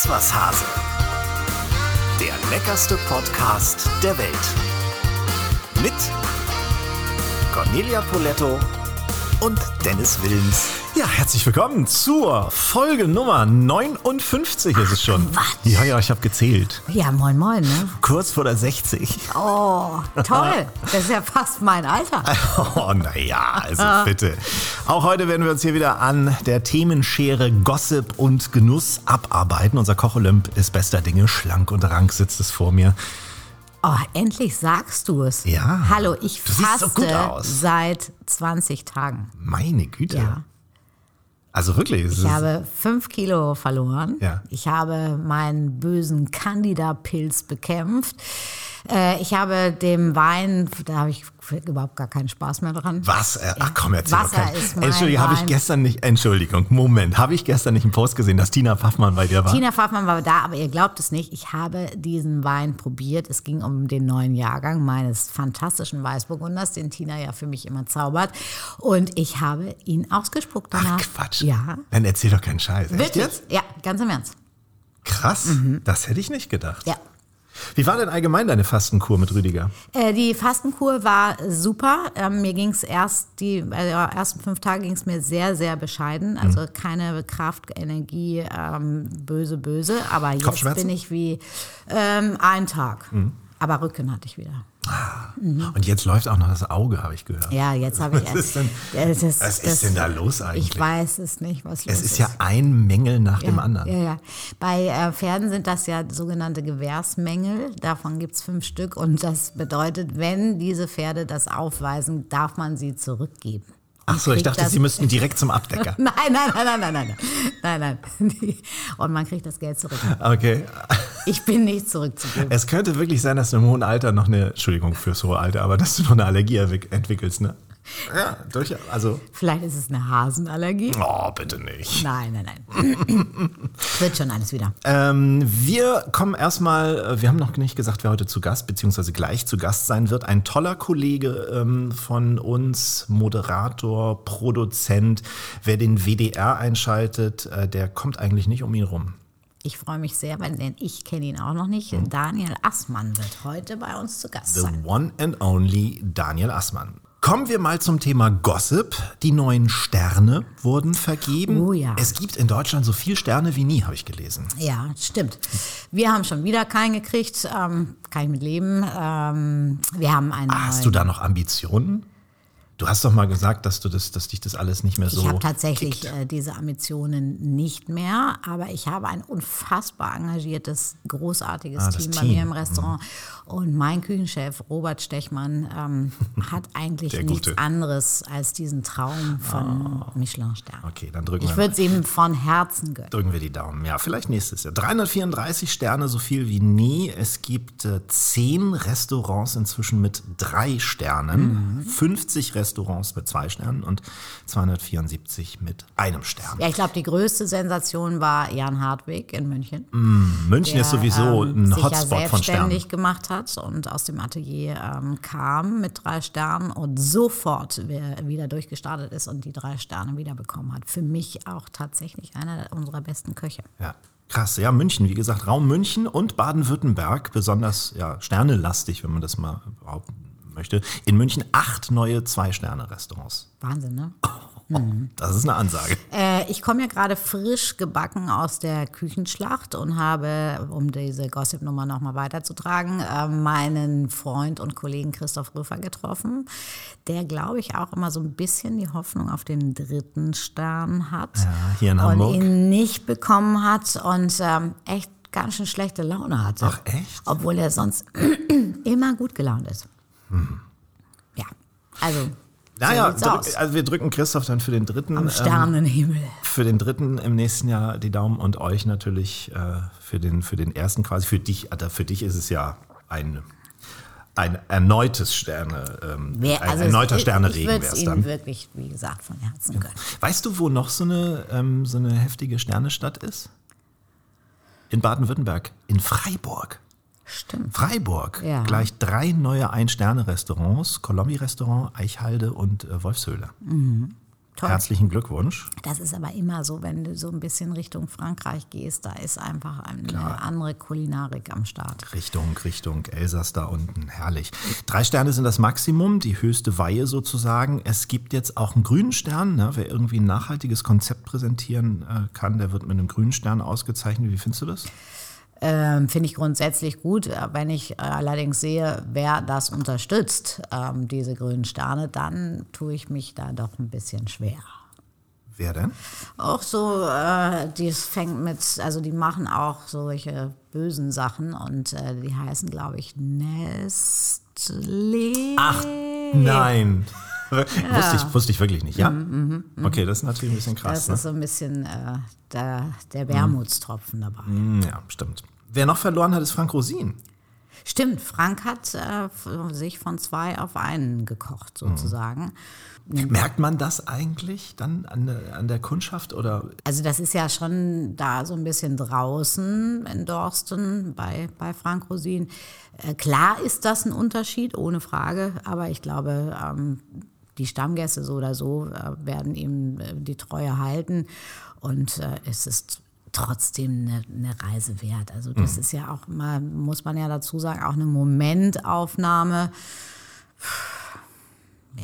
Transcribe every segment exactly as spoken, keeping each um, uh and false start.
was, Hase? Der leckerste Podcast der Welt. Mit Cornelia Poletto und Dennis Wilms. Ja, herzlich willkommen zur Folge Nummer neunundfünfzig ist es schon. Quatsch. Ja, ja, ich habe gezählt. Ja, moin moin, ne? Kurz vor der sechzig. Oh, toll. Das ist ja fast mein Alter. Oh, naja, also bitte. Auch heute werden wir uns hier wieder an der Themenschere Gossip und Genuss abarbeiten. Unser Koch-Olymp ist bester Dinge. Schlank und rank sitzt es vor mir. Oh, endlich sagst du es. Ja. Hallo, ich Du siehst faste so gut aus. seit zwanzig Tagen. Meine Güte. Ja. Also wirklich. es Ich ist- habe fünf Kilo verloren. Ja. Ich habe meinen bösen Candida-Pilz bekämpft. Äh, ich habe dem Wein, da habe ich überhaupt gar keinen Spaß mehr dran. Was? Äh, Ach komm, erzähl doch Wasser kein- ist mein Entschuldigung, habe ich Wein. gestern nicht, Entschuldigung, Moment, habe ich gestern nicht einen Post gesehen, dass Tina Pfaffmann bei dir war? Tina Pfaffmann war da, aber ihr glaubt es nicht, ich habe diesen Wein probiert. Es ging um den neuen Jahrgang meines fantastischen Weißburgunders, den Tina ja für mich immer zaubert. Und ich habe ihn ausgespuckt danach. Ach Quatsch. Ja. Dann erzähl doch keinen Scheiß. Echt Wirklich? jetzt? Ja, ganz im Ernst. Krass, das hätte ich nicht gedacht. Ja. Wie war denn allgemein deine Fastenkur mit Rüdiger? Äh, die Fastenkur war super. Ähm, mir ging es erst, die äh, ersten fünf Tage ging es mir sehr, sehr bescheiden. Also keine Kraft, Energie, ähm, böse, böse. Aber jetzt Kopfschmerzen? bin ich wie ähm, ein Tag. Aber Rücken hatte ich wieder. Und jetzt läuft auch noch das Auge, habe ich gehört. Ja, jetzt habe ich... Was ist denn, Das ist, was ist denn da los eigentlich? Ich weiß es nicht, was los Es ist. ist ja ein Mängel nach dem ja, anderen. Ja, ja. Bei äh, Pferden sind das ja sogenannte Gewährsmängel. Davon gibt es fünf Stück. Und das bedeutet, wenn diese Pferde das aufweisen, darf man sie zurückgeben. Ach so, ich kriegt dachte, das- Sie müssten direkt zum Abdecker. Nein, nein, nein, nein, nein, nein, nein, nein, nein. Und man kriegt das Geld zurück. Okay. Ich bin nicht zurückzugeben. Es könnte wirklich sein, dass du im hohen Alter noch eine, Entschuldigung fürs hohe Alter, aber dass du noch eine Allergie erwick- entwickelst, ne? Ja, durchaus. Also, Vielleicht ist es eine Hasenallergie. oh, bitte nicht. Nein, nein, nein. Wird schon alles wieder. Ähm, wir kommen erstmal, wir haben noch nicht gesagt, wer heute zu Gast, beziehungsweise gleich zu Gast sein wird. Ein toller Kollege ähm, von uns, Moderator, Produzent. Wer den W D R einschaltet, äh, der kommt eigentlich nicht um ihn rum. Ich freue mich sehr, weil denn ich kenne ihn auch noch nicht. Daniel Assmann wird heute bei uns zu Gast The sein. one and only Daniel Assmann. Kommen wir mal zum Thema Gossip. Die neuen Sterne wurden vergeben. Oh ja. Es gibt in Deutschland so viele Sterne wie nie, habe ich gelesen. Ja, stimmt. Wir haben schon wieder keinen gekriegt. Ähm, kann ich mit leben. Ähm, wir haben einen Ah, hast neuen. du da noch Ambitionen? Du hast doch mal gesagt, dass du das, dass dich das alles nicht mehr so Ich habe tatsächlich kickt. äh, diese Ambitionen nicht mehr, aber ich habe ein unfassbar engagiertes, großartiges Ah, das Team bei Team. mir im Restaurant. Und mein Küchenchef Robert Stechmann ähm, hat eigentlich Der nichts Gute. anderes als diesen Traum von Michelin-Sternen. Okay, dann drücken Ich wir, würde es ihm von Herzen gönnen. drücken wir die Daumen. Ja, vielleicht nächstes Jahr. dreihundertvierunddreißig Sterne, so viel wie nie. Es gibt äh, zehn Restaurants inzwischen mit drei Sternen, Mhm. fünfzig Restaurants mit zwei Sternen und zweihundertvierundsiebzig mit einem Stern. Ja, ich glaube, die größte Sensation war Jan Hartwig in München. München ist sowieso ähm, ein sich ja Hotspot von Sternen. selbstständig gemacht hat und aus dem Atelier ähm, kam mit drei Sternen und sofort wer- wieder durchgestartet ist und die drei Sterne wieder bekommen hat. Für mich auch tatsächlich einer unserer besten Köche. Ja, krass. Ja, München, wie gesagt, Raum München und Baden-Württemberg, besonders ja, sternelastig, wenn man das mal behaupten möchte. In München acht neue Zwei-Sterne-Restaurants. Wahnsinn, ne? Das ist eine Ansage. Äh, ich komme ja gerade frisch gebacken aus der Küchenschlacht und habe, um diese Gossip-Nummer nochmal weiterzutragen, äh, meinen Freund und Kollegen Christoph Rüffer getroffen, der, glaube ich, auch immer so ein bisschen die Hoffnung auf den dritten Stern hat. Ja, hier in und Hamburg. ihn nicht bekommen hat und ähm, echt ganz schön schlechte Laune hatte. Ach, echt? Obwohl er sonst immer gut gelaunt ist. Ja, also Naja, so sieht's aus. drück, also wir drücken Christoph dann für den dritten. Am ähm, Sternenhimmel. für den dritten im nächsten Jahr die Daumen und euch natürlich äh, für, den, für den ersten quasi. Für dich, Alter, für dich ist es ja ein, ein erneutes Sterne, ähm, Wer- ein also erneuter es- Sternregen Ich wäre würde es es ihm dann. wirklich, wie gesagt, von Herzen gönnen. Weißt du, wo noch so eine, ähm, so eine heftige Sternestadt ist? In Baden-Württemberg, in Freiburg. Stimmt. Freiburg, Ja. gleich drei neue Ein-Sterne-Restaurants, Colombi-Restaurant, Eichhalde und äh, Wolfshöhle. toll. Herzlichen Glückwunsch. Das ist aber immer so, wenn du so ein bisschen Richtung Frankreich gehst, da ist einfach eine Klar. andere Kulinarik am Start. Richtung, Richtung Elsass da unten, herrlich. Drei Sterne sind das Maximum, die höchste Weihe sozusagen. Es gibt jetzt auch einen grünen Stern, ne? Wer irgendwie ein nachhaltiges Konzept präsentieren äh, kann, der wird mit einem grünen Stern ausgezeichnet. Wie findest du das? Ähm, finde ich grundsätzlich gut. Wenn ich äh, allerdings sehe, wer das unterstützt, ähm, diese grünen Sterne, dann tue ich mich da doch ein bisschen schwer. Wer denn? Auch so, äh, die fängt mit, also die machen auch solche bösen Sachen und äh, die heißen, glaube ich, Nestlé. Ach, nein. Ja. Wusste, ich, wusste ich wirklich nicht, ja? Mm, mm, mm. Okay, das ist natürlich ein bisschen krass. Das ne? ist so ein bisschen äh, der, der Wermutstropfen dabei. Mm, ja, stimmt. Wer noch verloren hat, ist Frank Rosin. Stimmt, Frank hat äh, sich von zwei auf einen gekocht sozusagen. Mhm. Merkt man das eigentlich dann an der, an der Kundschaft? Oder? Also das ist ja schon da so ein bisschen draußen in Dorsten bei, bei Frank Rosin. Äh, klar ist das ein Unterschied, ohne Frage, aber ich glaube, ähm, die Stammgäste so oder so äh, werden ihm äh, die Treue halten und äh, es ist trotzdem eine, eine Reise wert. Also das mhm. ist ja auch mal, muss man ja dazu sagen, auch eine Momentaufnahme. Ja,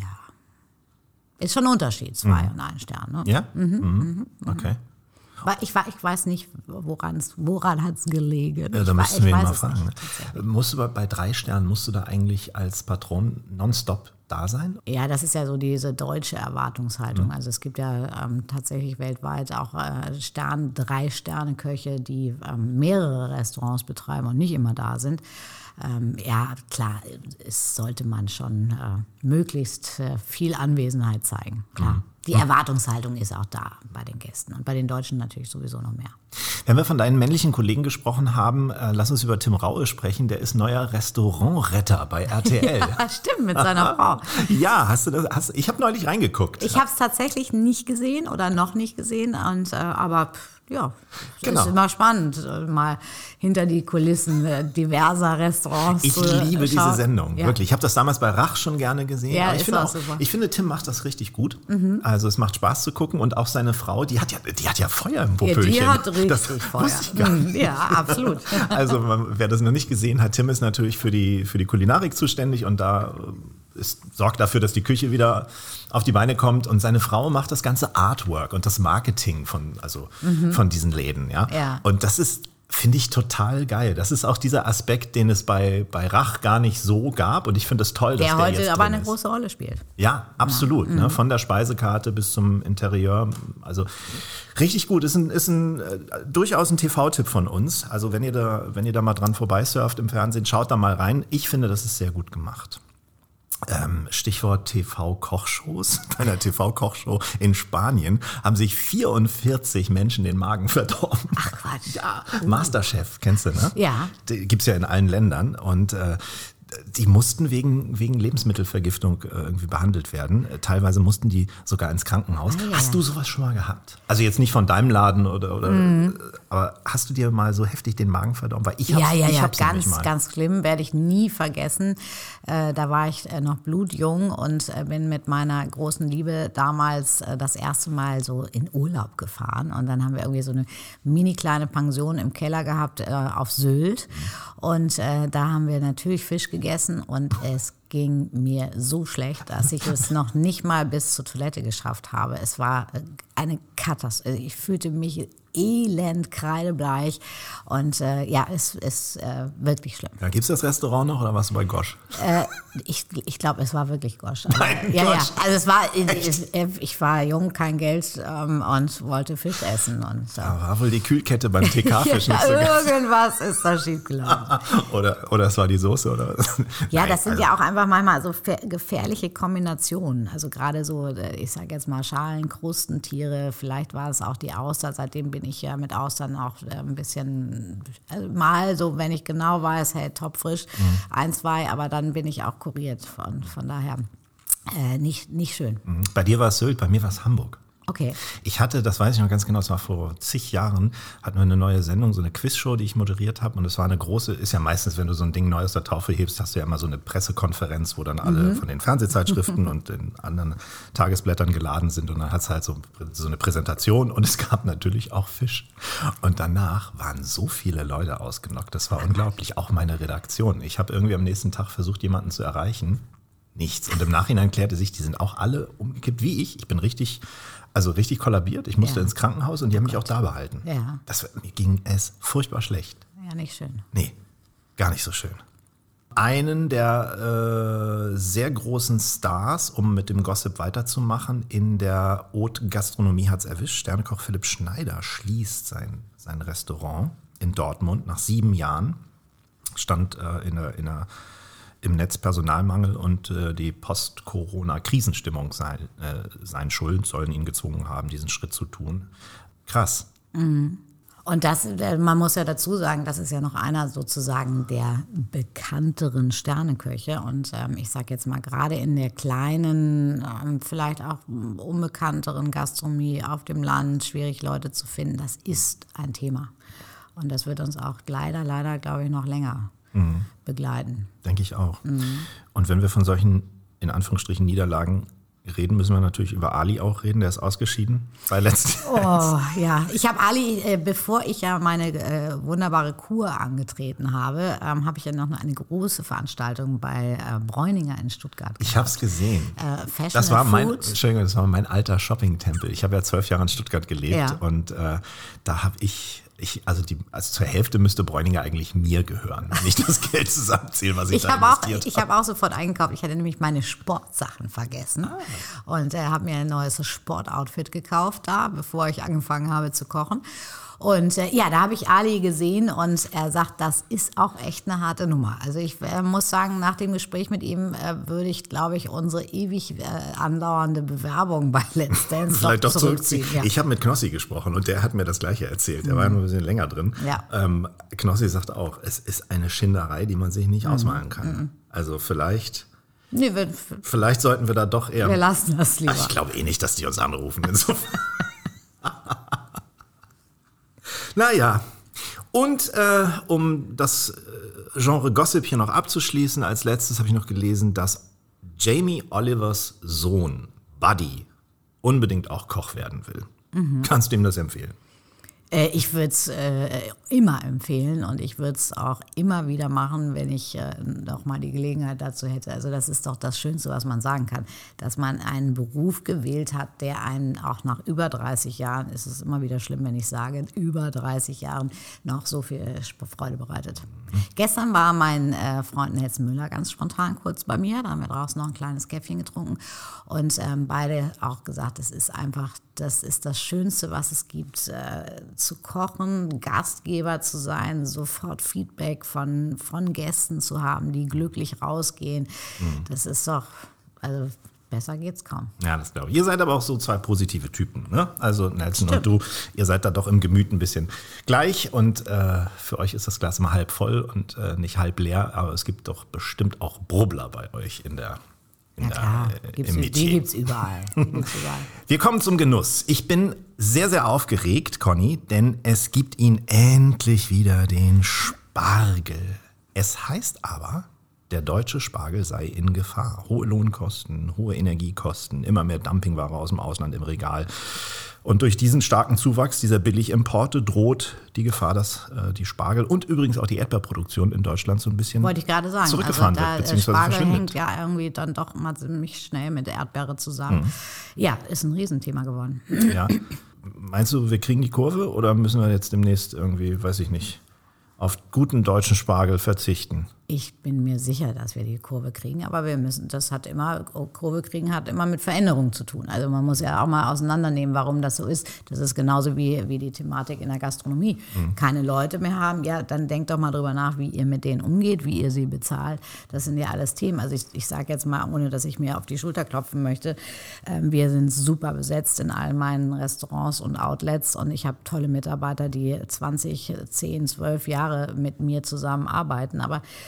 ist schon ein Unterschied, zwei mhm. und ein Stern. Ne? Ja? Mhm. Mhm. Okay. Ich, ich weiß nicht, woran es woran hat's gelegen. Ja, da müssten wir ihn mal fragen. Musst du bei, bei drei Sternen, musst du da eigentlich als Patron nonstop da sein? Ja, das ist ja so diese deutsche Erwartungshaltung. Mhm. Also es gibt ja ähm, tatsächlich weltweit auch äh, Stern, Drei-Sterne-Köche, die ähm, mehrere Restaurants betreiben und nicht immer da sind. Ähm, ja, klar, es sollte man schon äh, möglichst äh, viel Anwesenheit zeigen. Klar. Mhm. Die Erwartungshaltung ist auch da bei den Gästen und bei den Deutschen natürlich sowieso noch mehr. Wenn wir von deinen männlichen Kollegen gesprochen haben, äh, lass uns über Tim Raue sprechen. Der ist neuer Restaurantretter bei R T L. Ja, stimmt, mit seiner Frau. Ja, hast du das? Hast, ich habe neulich reingeguckt. Ich habe es tatsächlich nicht gesehen oder noch nicht gesehen, und, äh, aber ja, genau. Ist immer spannend, mal hinter die Kulissen diverser Restaurants Ich zu liebe schauen. diese Sendung, Ja. wirklich. Ich habe das damals bei Rach schon gerne gesehen. Ja, aber ich ist finde auch auch, super. ich finde, Tim macht das richtig gut. Mhm. Also es macht Spaß zu gucken und auch seine Frau, die hat ja, die hat ja Feuer im Popöchen. Ja, die hat richtig das Feuer. Wusste ich gar nicht. Ja, absolut. Also wer das noch nicht gesehen hat, Tim ist natürlich für die, für die Kulinarik zuständig und da ist, sorgt dafür, dass die Küche wieder auf die Beine kommt, und seine Frau macht das ganze Artwork und das Marketing von, also mhm. von diesen Läden. Ja? Ja. Und das ist, finde ich, total geil. Das ist auch dieser Aspekt, den es bei, bei Rach gar nicht so gab, und ich finde es toll, dass der der heute jetzt aber drin eine ist. große Rolle spielt. Ja, absolut. Ja. Ne? Von der Speisekarte bis zum Interieur. Also richtig gut. Ist ein, ist ein äh, durchaus ein T V-Tipp von uns. Also wenn ihr da, wenn ihr da mal dran vorbeisurft im Fernsehen, schaut da mal rein. Ich finde, das ist sehr gut gemacht. Ähm, Stichwort T V-Kochshows. Bei einer T V-Kochshow in Spanien haben sich vierundvierzig Menschen den Magen verdorben. Ach Quatsch. Ja, Masterchef, kennst du, ne? Ja. Die gibt's ja in allen Ländern, und äh, die mussten wegen, wegen Lebensmittelvergiftung äh, irgendwie behandelt werden. Äh, teilweise mussten die sogar ins Krankenhaus. Ah, ja. Hast du sowas schon mal gehabt? Also jetzt nicht von deinem Laden oder, oder mhm. aber hast du dir mal so heftig den Magen verdorben? Weil ich hab's, ja, ja, ich ja, hab's ganz, mal. ganz schlimm, werde ich nie vergessen. Äh, da war ich äh, noch blutjung und äh, bin mit meiner großen Liebe damals äh, das erste Mal so in Urlaub gefahren. Und dann haben wir irgendwie so eine mini kleine Pension im Keller gehabt äh, auf Sylt. Und äh, da haben wir natürlich Fisch gegessen, und es ging mir so schlecht, dass ich es noch nicht mal bis zur Toilette geschafft habe. Es war eine Katastrophe. Ich fühlte mich elend, kreidebleich, und äh, ja, es ist äh, wirklich schlimm. Ja, gibt es das Restaurant noch oder warst du bei Gosch? Äh, ich ich glaube, es war wirklich Gosch. Aber, Nein, ja, Gosch. ja. Also es war, ich, ich war jung, kein Geld ähm, und wollte Fisch essen. Und, so. Da war wohl die Kühlkette beim T K-Fisch nicht so ganz. Irgendwas ist da schiefgelaufen. oder, oder es war die Soße, oder? Ja, Nein, das sind also, ja auch einfach manchmal so gefährliche Kombinationen. Also gerade so, ich sage jetzt mal Schalen, Krustentiere, vielleicht war es auch die Auster. Seitdem bin ich ja mit Austern auch ein bisschen, also mal so, wenn ich genau weiß, hey, top frisch, mhm. ein, zwei, aber dann bin ich auch kuriert. Von, von daher äh, nicht, nicht schön. Bei dir war es Sylt, bei mir war es Hamburg. Okay. Ich hatte, das weiß ich noch ganz genau, das war vor zig Jahren, hatten wir eine neue Sendung, so eine Quizshow, die ich moderiert habe. Und es war eine große, ist ja meistens, wenn du so ein Ding neu aus der Taufe hebst, hast du ja immer so eine Pressekonferenz, wo dann alle mhm. von den Fernsehzeitschriften und den anderen Tagesblättern geladen sind. Und dann hat es halt so, so eine Präsentation und es gab natürlich auch Fisch. Und danach waren so viele Leute ausgenockt. Das war unglaublich. Auch meine Redaktion. Ich habe irgendwie am nächsten Tag versucht, jemanden zu erreichen. Nichts. Und im Nachhinein klärte sich, die sind auch alle umgekippt wie ich. Ich bin richtig... Also richtig kollabiert. Ich musste ja. ins Krankenhaus und die haben mich auch da behalten. Ja. Das, mir ging es furchtbar schlecht. Ja, nicht schön. Nee, gar nicht so schön. Einen der äh, sehr großen Stars, um mit dem Gossip weiterzumachen, in der Haute-Gastronomie hat es erwischt. Sternekoch Philipp Schneider schließt sein, sein Restaurant in Dortmund nach sieben Jahren. Stand äh, in der... In der im Netz Personalmangel und äh, die Post-Corona-Krisenstimmung sei, äh, seien schuld, sollen ihn gezwungen haben, diesen Schritt zu tun. Krass. Mhm. Und das, man muss ja dazu sagen, das ist ja noch einer sozusagen der bekannteren Sterneköche. Und ähm, ich sage jetzt mal, gerade in der kleinen, ähm, vielleicht auch unbekannteren Gastronomie auf dem Land, schwierig Leute zu finden, das ist ein Thema. Und das wird uns auch leider, leider, glaube ich, noch länger Mhm. begleiten. Denke ich auch. Mhm. Und wenn wir von solchen, in Anführungsstrichen, Niederlagen reden, müssen wir natürlich über Ali auch reden. Der ist ausgeschieden bei letzten. Oh ja, ich habe Ali, äh, bevor ich ja meine äh, wunderbare Kur angetreten habe, ähm, habe ich ja noch eine große Veranstaltung bei äh, Bräuninger in Stuttgart gehabt. Ich habe es gesehen. Äh, Fashion das war and mein, Food. Entschuldigung, das war mein alter Shopping-Tempel. Ich habe ja zwölf Jahre in Stuttgart gelebt Ja. und äh, da habe ich Ich, also, die, also zur Hälfte müsste Bräuninger eigentlich mir gehören, wenn ich das Geld zusammenzähle, was ich, ich da hab auch, investiert habe. Ich habe auch sofort eingekauft. Ich hatte nämlich meine Sportsachen vergessen Ah. und äh, habe mir ein neues Sportoutfit gekauft da, bevor ich angefangen habe zu kochen. Und äh, ja, da habe ich Ali gesehen und er sagt, das ist auch echt eine harte Nummer. Also ich äh, muss sagen, nach dem Gespräch mit ihm äh, würde ich, glaube ich, unsere ewig äh, andauernde Bewerbung bei Let's Dance Vielleicht doch doch zurückziehen. zurückziehen. Ja. Ich habe mit Knossi gesprochen und der hat mir das Gleiche erzählt. Er war ja nur ein bisschen länger drin. Ja. Ähm, Knossi sagt auch, es ist eine Schinderei, die man sich nicht mhm. ausmalen kann. Mhm. Also vielleicht... Nee, wir, Vielleicht sollten wir da doch eher... Wir lassen das lieber. Ach, ich glaube eh nicht, dass die uns anrufen. Insofern. Naja, und äh, um das Genre Gossip hier noch abzuschließen, als letztes habe ich noch gelesen, dass Jamie Olivers Sohn, Buddy, unbedingt auch Koch werden will. Mhm. Kannst du ihm das empfehlen? Äh, ich würde es äh, immer empfehlen und ich würde es auch immer wieder machen, wenn ich äh, noch mal die Gelegenheit dazu hätte. Also das ist doch das Schönste, was man sagen kann, dass man einen Beruf gewählt hat, der einen auch nach über dreißig Jahren, ist es immer wieder schlimm, wenn ich sage, über dreißig Jahren noch so viel Freude bereitet. Mhm. Gestern war mein äh, Freund Nels Müller ganz spontan kurz bei mir, da haben wir draußen noch ein kleines Käffchen getrunken und ähm, beide auch gesagt, es ist einfach, das ist das Schönste, was es gibt, äh, zu kochen, Gastgeber zu sein, sofort Feedback von, von Gästen zu haben, die glücklich rausgehen. Mhm. Das ist doch, also besser geht's kaum. Ja, das glaube ich. Ihr seid aber auch so zwei positive Typen, ne? Also Nelson Stimmt. und du, ihr seid da doch im Gemüt ein bisschen gleich und äh, für euch ist das Glas immer halb voll und äh, nicht halb leer, aber es gibt doch bestimmt auch Brubbler bei euch in der Ja klar, äh, gibt's, im die gibt es überall. Gibt's überall. Wir kommen zum Genuss. Ich bin sehr, sehr aufgeregt, Conny, denn es gibt ihn endlich wieder, den Spargel. Es heißt aber, der deutsche Spargel sei in Gefahr. Hohe Lohnkosten, hohe Energiekosten, immer mehr Dumpingware aus dem Ausland im Regal. Und durch diesen starken Zuwachs dieser Billigimporte droht die Gefahr, dass äh, die Spargel und übrigens auch die Erdbeerproduktion in Deutschland so ein bisschen Wollte ich gerade sagen. zurückgefahren also da, wird, beziehungsweise Spargel verschwindet. hängt ja irgendwie dann doch mal ziemlich schnell mit der Erdbeere zusammen. Mhm. Ja, ist ein Riesenthema geworden. Ja. Meinst du, wir kriegen die Kurve oder müssen wir jetzt demnächst irgendwie, weiß ich nicht, auf guten deutschen Spargel verzichten? Ich bin mir sicher, dass wir die Kurve kriegen, aber wir müssen, das hat immer, Kurve kriegen hat immer mit Veränderungen zu tun. Also man muss ja auch mal auseinandernehmen, warum das so ist. Das ist genauso wie, wie die Thematik in der Gastronomie. Mhm. Keine Leute mehr haben, ja, dann denkt doch mal drüber nach, wie ihr mit denen umgeht, wie ihr sie bezahlt. Das sind ja alles Themen. Also ich, ich sage jetzt mal, ohne dass ich mir auf die Schulter klopfen möchte, äh, wir sind super besetzt in all meinen Restaurants und Outlets und ich habe tolle Mitarbeiter, die zwanzig, zehn, zwölf Jahre mit mir zusammenarbeiten. Aber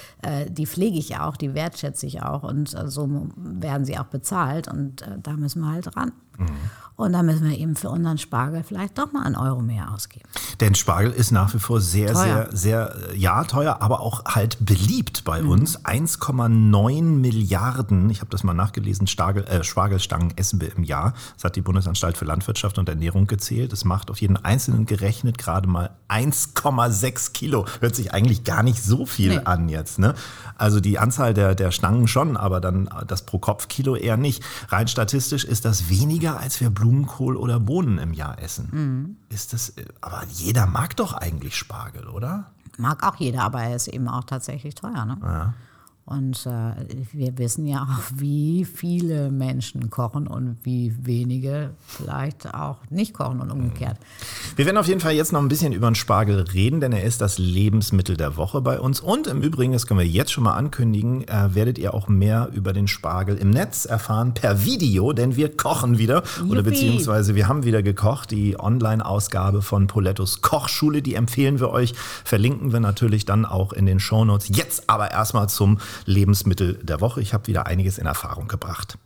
äh, die pflege ich auch, die wertschätze ich auch und äh, so werden sie auch bezahlt und äh, da müssen wir halt ran. Mhm. Und da müssen wir eben für unseren Spargel vielleicht doch mal einen Euro mehr ausgeben. Denn Spargel ist nach wie vor sehr, teuer. sehr, sehr, ja, teuer, aber auch halt beliebt bei mhm. uns. eins Komma neun Milliarden, ich habe das mal nachgelesen, Spargel, äh, Spargelstangen essen wir im Jahr. Das hat die Bundesanstalt für Landwirtschaft und Ernährung gezählt. Das macht auf jeden Einzelnen gerechnet gerade mal eins Komma sechs Kilo. Hört sich eigentlich gar nicht so viel nee. an jetzt. Ne? Also die Anzahl der, der Stangen schon, aber dann das pro Kopf Kilo eher nicht. Rein statistisch ist das weniger, als wir Blumenkohl oder Bohnen im Jahr essen. Mhm. Ist das, aber jeder mag doch eigentlich Spargel, oder? Mag auch jeder, aber er ist eben auch tatsächlich teuer. Ne? Ja. Und äh, wir wissen ja auch, wie viele Menschen kochen und wie wenige vielleicht auch nicht kochen und umgekehrt. Wir werden auf jeden Fall jetzt noch ein bisschen über den Spargel reden, denn er ist das Lebensmittel der Woche bei uns. Und im Übrigen, das können wir jetzt schon mal ankündigen, äh, werdet ihr auch mehr über den Spargel im Netz erfahren per Video, denn wir kochen wieder. Juppie. Oder beziehungsweise wir haben wieder gekocht. Die Online-Ausgabe von Polettos Kochschule, die empfehlen wir euch. Verlinken wir natürlich dann auch in den Shownotes. Jetzt aber erstmal zum Lebensmittel der Woche. Ich habe wieder einiges in Erfahrung gebracht.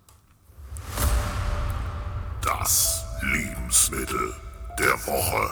Das Lebensmittel der Woche.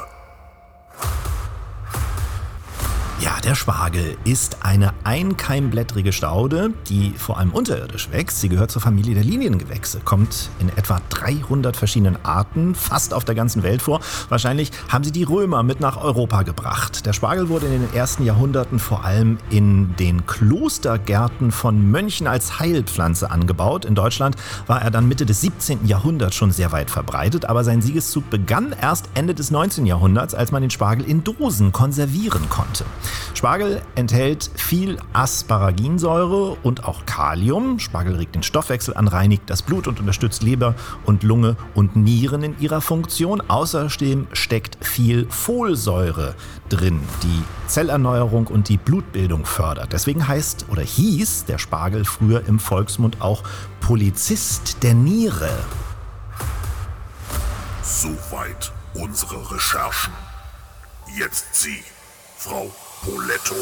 Ja, der Spargel ist eine einkeimblättrige Staude, die vor allem unterirdisch wächst. Sie gehört zur Familie der Liniengewächse, kommt in etwa dreihundert verschiedenen Arten, fast auf der ganzen Welt vor. Wahrscheinlich haben sie die Römer mit nach Europa gebracht. Der Spargel wurde in den ersten Jahrhunderten vor allem in den Klostergärten von Mönchen als Heilpflanze angebaut. In Deutschland war er dann Mitte des siebzehnten Jahrhunderts schon sehr weit verbreitet, aber sein Siegeszug begann erst Ende des neunzehnten Jahrhunderts, als man den Spargel in Dosen konservieren konnte. Spargel enthält viel Asparaginsäure und auch Kalium. Spargel regt den Stoffwechsel an, reinigt das Blut und unterstützt Leber und Lunge und Nieren in ihrer Funktion. Außerdem steckt viel Folsäure drin, die Zellerneuerung und die Blutbildung fördert. Deswegen heißt oder hieß der Spargel früher im Volksmund auch Polizist der Niere. Soweit unsere Recherchen. Jetzt Sie, Frau Poletto.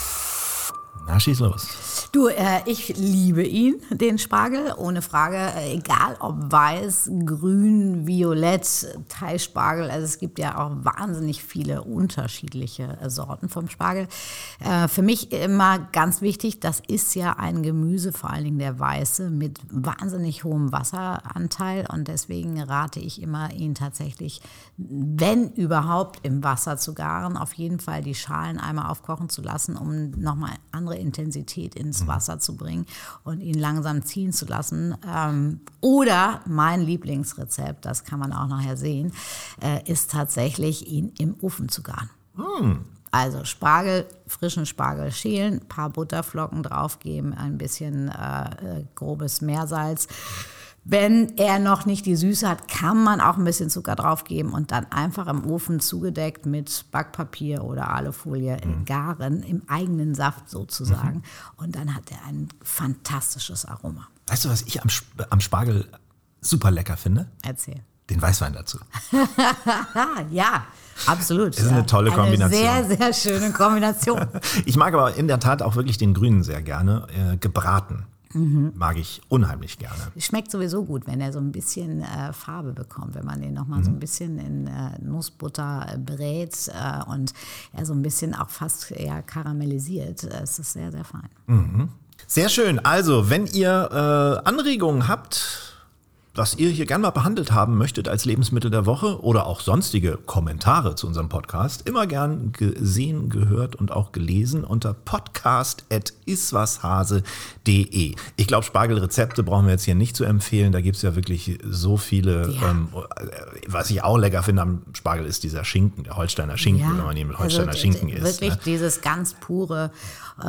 Na, schieß los. Du, äh, ich liebe ihn, den Spargel, ohne Frage. Äh, egal ob weiß, grün, violett, Thaispargel. Also es gibt ja auch wahnsinnig viele unterschiedliche äh, Sorten vom Spargel. Äh, für mich immer ganz wichtig, das ist ja ein Gemüse, vor allen Dingen der weiße, mit wahnsinnig hohem Wasseranteil. Und deswegen rate ich immer, ihn tatsächlich, wenn überhaupt, im Wasser zu garen. Auf jeden Fall die Schalen einmal aufkochen zu lassen, um nochmal andere Intensität ins Wasser zu bringen und ihn langsam ziehen zu lassen. Ähm, oder mein Lieblingsrezept, das kann man auch nachher sehen, äh, ist tatsächlich, ihn im Ofen zu garen. Mm. Also Spargel, frischen Spargel schälen, ein paar Butterflocken draufgeben, ein bisschen äh, grobes Meersalz. Wenn er noch nicht die Süße hat, kann man auch ein bisschen Zucker draufgeben und dann einfach im Ofen zugedeckt mit Backpapier oder Alufolie mhm. garen, im eigenen Saft sozusagen. Mhm. Und dann hat er ein fantastisches Aroma. Weißt du, was ich am, Sp- am Spargel super lecker finde? Erzähl. Den Weißwein dazu. Ja, absolut. Das ist eine tolle Kombination. Eine sehr, sehr schöne Kombination. Ich mag aber in der Tat auch wirklich den Grünen sehr gerne, äh, gebraten. Mhm. Mag ich unheimlich gerne. Schmeckt sowieso gut, wenn er so ein bisschen äh, Farbe bekommt, wenn man den nochmal mhm. so ein bisschen in äh, Nussbutter äh, brät äh, und er so ein bisschen auch fast ja, karamellisiert. Äh, es ist sehr, sehr fein. Mhm. Sehr schön. Also, wenn ihr äh, Anregungen habt, was ihr hier gerne mal behandelt haben möchtet als Lebensmittel der Woche oder auch sonstige Kommentare zu unserem Podcast, immer gern gesehen, gehört und auch gelesen unter podcast at iswashase punkt de. Ich glaube, Spargelrezepte brauchen wir jetzt hier nicht zu empfehlen. Da gibt es ja wirklich so viele. Ja. Ähm, was ich auch lecker finde am Spargel ist dieser Schinken, der Holsteiner Schinken, ja. wenn man ihn mit Holsteiner also, Schinken isst. Wirklich ne? dieses ganz pure,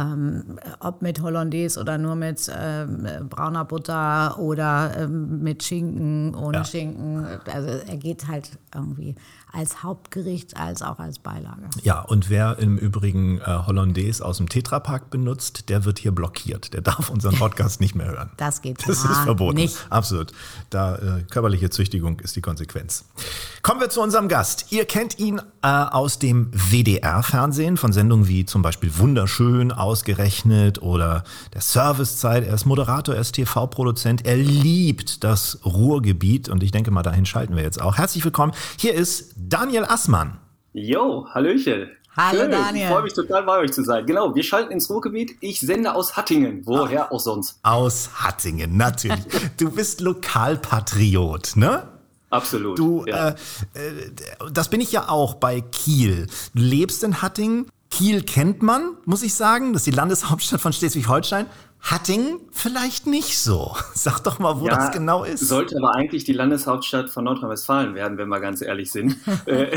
ähm, ob mit Hollandaise oder nur mit ähm, brauner Butter oder ähm, mit Schinken Schinken, ohne Ja. Schinken. Also er geht halt irgendwie als Hauptgericht als auch als Beilage. Ja, und wer im Übrigen äh, Hollandaise aus dem Tetrapack benutzt, der wird hier blockiert. Der darf unseren Podcast nicht mehr hören. Das geht Das gar ist verboten. nicht. Absolut. Da äh, körperliche Züchtigung ist die Konsequenz. Kommen wir zu unserem Gast. Ihr kennt ihn äh, aus dem W D R-Fernsehen von Sendungen wie zum Beispiel Wunderschön, Ausgerechnet oder der Servicezeit. Er ist Moderator, er ist T V-Produzent. Er liebt das Ruhrgebiet und ich denke mal, dahin schalten wir jetzt auch. Herzlich willkommen. Hier ist Daniel Assmann. Jo, Hallöchen. Hallo, Schön. Daniel. Ich freue mich total, bei euch zu sein. Genau, wir schalten ins Ruhrgebiet. Ich sende aus Hattingen. Woher auch sonst? Aus Hattingen, natürlich. Du bist Lokalpatriot, ne? Absolut. Du, ja. äh, äh, das bin ich ja auch bei Kiel. Du lebst in Hattingen. Kiel kennt man, muss ich sagen. Das ist die Landeshauptstadt von Schleswig-Holstein. Hattingen vielleicht nicht so. Sag doch mal, wo Ja, das genau ist. Sollte aber eigentlich die Landeshauptstadt von Nordrhein-Westfalen werden, wenn wir ganz ehrlich sind. Äh,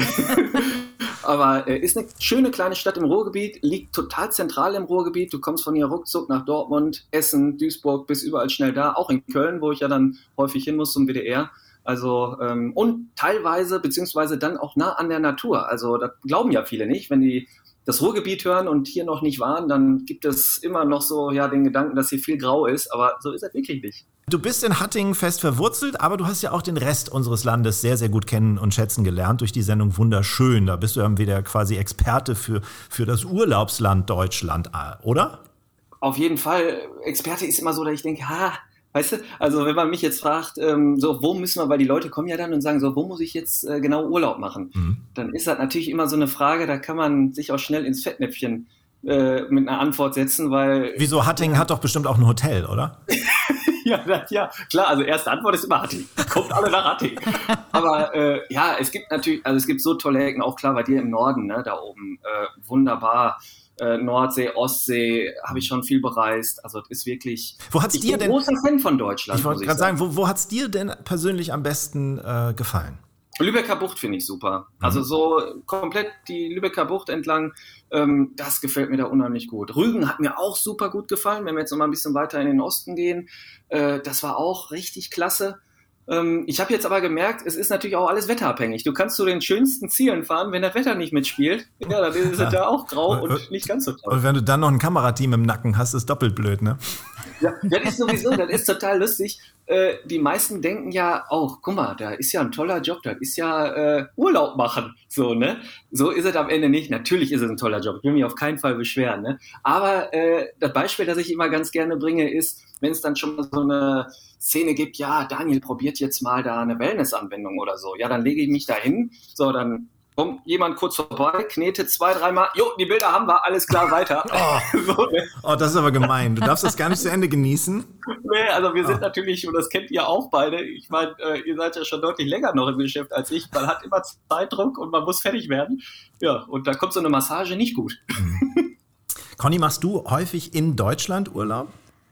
aber äh, ist eine schöne kleine Stadt im Ruhrgebiet, liegt total zentral im Ruhrgebiet. Du kommst von hier ruckzuck nach Dortmund, Essen, Duisburg, bist überall schnell da. Auch in Köln, wo ich ja dann häufig hin muss zum W D R. Also ähm, und teilweise, beziehungsweise dann auch nah an der Natur. Also das glauben ja viele nicht, wenn die das Ruhrgebiet hören und hier noch nicht waren, dann gibt es immer noch so ja den Gedanken, dass hier viel grau ist, aber so ist es wirklich nicht. Du bist in Hattingen fest verwurzelt, aber du hast ja auch den Rest unseres Landes sehr, sehr gut kennen und schätzen gelernt durch die Sendung Wunderschön. Da bist du ja wieder quasi Experte für, für das Urlaubsland Deutschland, oder? Auf jeden Fall. Experte ist immer so, dass ich denke, ha, weißt du, also wenn man mich jetzt fragt, ähm, so wo müssen wir, weil die Leute kommen ja dann und sagen so, wo muss ich jetzt äh, genau Urlaub machen? Mhm. Dann ist das natürlich immer so eine Frage, da kann man sich auch schnell ins Fettnäpfchen äh, mit einer Antwort setzen, weil... Wieso, Hattingen hat doch bestimmt auch ein Hotel, oder? ja, das, ja, klar, also erste Antwort ist immer Hattingen. Kommt alle nach Hattingen. Aber äh, ja, es gibt natürlich, also es gibt so tolle Ecken, auch klar bei dir im Norden, ne, da oben, äh, wunderbar. Äh, Nordsee, Ostsee, habe ich schon viel bereist. Also es ist wirklich. Wo hat's ich dir bin denn? Großer Fan von Deutschland. Ich wollte gerade sagen, wo, wo hat's dir denn persönlich am besten äh, gefallen? Lübecker Bucht finde ich super. Mhm. Also so komplett die Lübecker Bucht entlang, ähm, das gefällt mir da unheimlich gut. Rügen hat mir auch super gut gefallen, wenn wir jetzt noch mal ein bisschen weiter in den Osten gehen. Äh, das war auch richtig klasse. Ähm, ich habe jetzt aber gemerkt, es ist natürlich auch alles wetterabhängig. Du kannst zu den schönsten Zielen fahren, wenn das Wetter nicht mitspielt, ja, dann ist es ja auch grau und nicht ganz so toll. Und wenn du dann noch ein Kamerateam im Nacken hast, ist doppelt blöd, ne? Ja, das ist sowieso, das ist total lustig. Äh, die meisten denken ja auch, guck mal, da ist ja ein toller Job, das ist ja äh, Urlaub machen, so, ne? So ist es am Ende nicht. Natürlich ist es ein toller Job, ich will mich auf keinen Fall beschweren, ne? Aber äh, das Beispiel, das ich immer ganz gerne bringe, ist, wenn es dann schon mal so eine Szene gibt, ja, Daniel probiert jetzt mal da eine Wellness-Anwendung oder so, ja, dann lege ich mich da hin, so, dann kommt jemand kurz vorbei, knetet zwei, dreimal, jo, die Bilder haben wir, alles klar, weiter. Oh, so, ne? Oh, das ist aber gemein. Du darfst das gar nicht zu Ende genießen. Nee, also wir sind oh. natürlich, und das kennt ihr auch beide, ich meine, äh, ihr seid ja schon deutlich länger noch im Geschäft als ich, man hat immer Zeitdruck und man muss fertig werden. Ja, und da kommt so eine Massage nicht gut. Mhm. Conny, machst du häufig in Deutschland Urlaub?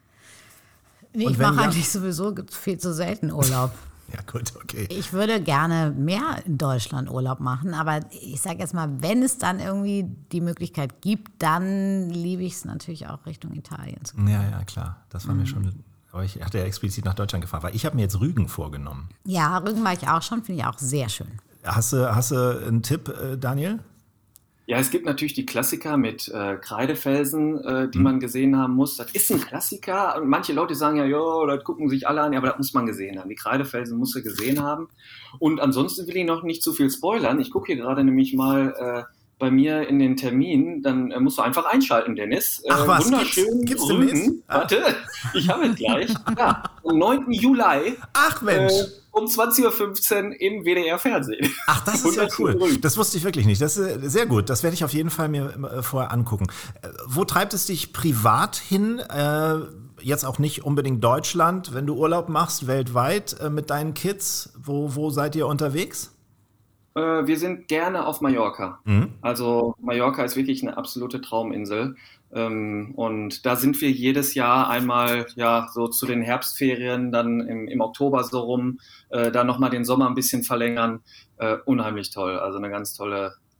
Nee, ich mache ja? eigentlich sowieso viel zu selten Urlaub. Ja, gut, okay. Ich würde gerne mehr in Deutschland Urlaub machen, aber ich sage jetzt mal, wenn es dann irgendwie die Möglichkeit gibt, dann liebe ich es natürlich auch Richtung Italien zu gehen. Ja, ja, klar. Das war mhm. mir schon, aber ich hatte ja explizit nach Deutschland gefahren, weil ich habe mir jetzt Rügen vorgenommen. Ja, Rügen war ich auch schon, finde ich auch sehr schön. Hast du, hast du einen Tipp, Daniel? Ja, es gibt natürlich die Klassiker mit äh, Kreidefelsen, äh, die hm. man gesehen haben muss. Das ist ein Klassiker. Und manche Leute sagen ja, jo, das gucken sich alle an, ja, aber das muss man gesehen haben. Die Kreidefelsen musst du gesehen haben. Und ansonsten will ich noch nicht zu viel spoilern. Ich gucke hier gerade nämlich mal äh, bei mir in den Termin. Dann äh, musst du einfach einschalten, Dennis. Ach was, äh, wunderschön. Gibt's, gibt's Rügen. Ah. Warte, ich habe es gleich. Ja, am neunten Juli. Ach Mensch. Äh, um zwanzig Uhr fünfzehn im W D R-Fernsehen. Ach, das ist ja cool. Das wusste ich wirklich nicht. Das ist sehr gut. Das werde ich auf jeden Fall mir vorher angucken. Wo treibt es dich privat hin? Äh, jetzt auch nicht unbedingt Deutschland, wenn du Urlaub machst, weltweit äh, mit deinen Kids. Wo, wo seid ihr unterwegs? Äh, wir sind gerne auf Mallorca. Mhm. Also Mallorca ist wirklich eine absolute Trauminsel. Ähm, und da sind wir jedes Jahr einmal ja so zu den Herbstferien, dann im, im Oktober so rum, äh, dann nochmal den Sommer ein bisschen verlängern. Äh, unheimlich toll, also eine ganz tolle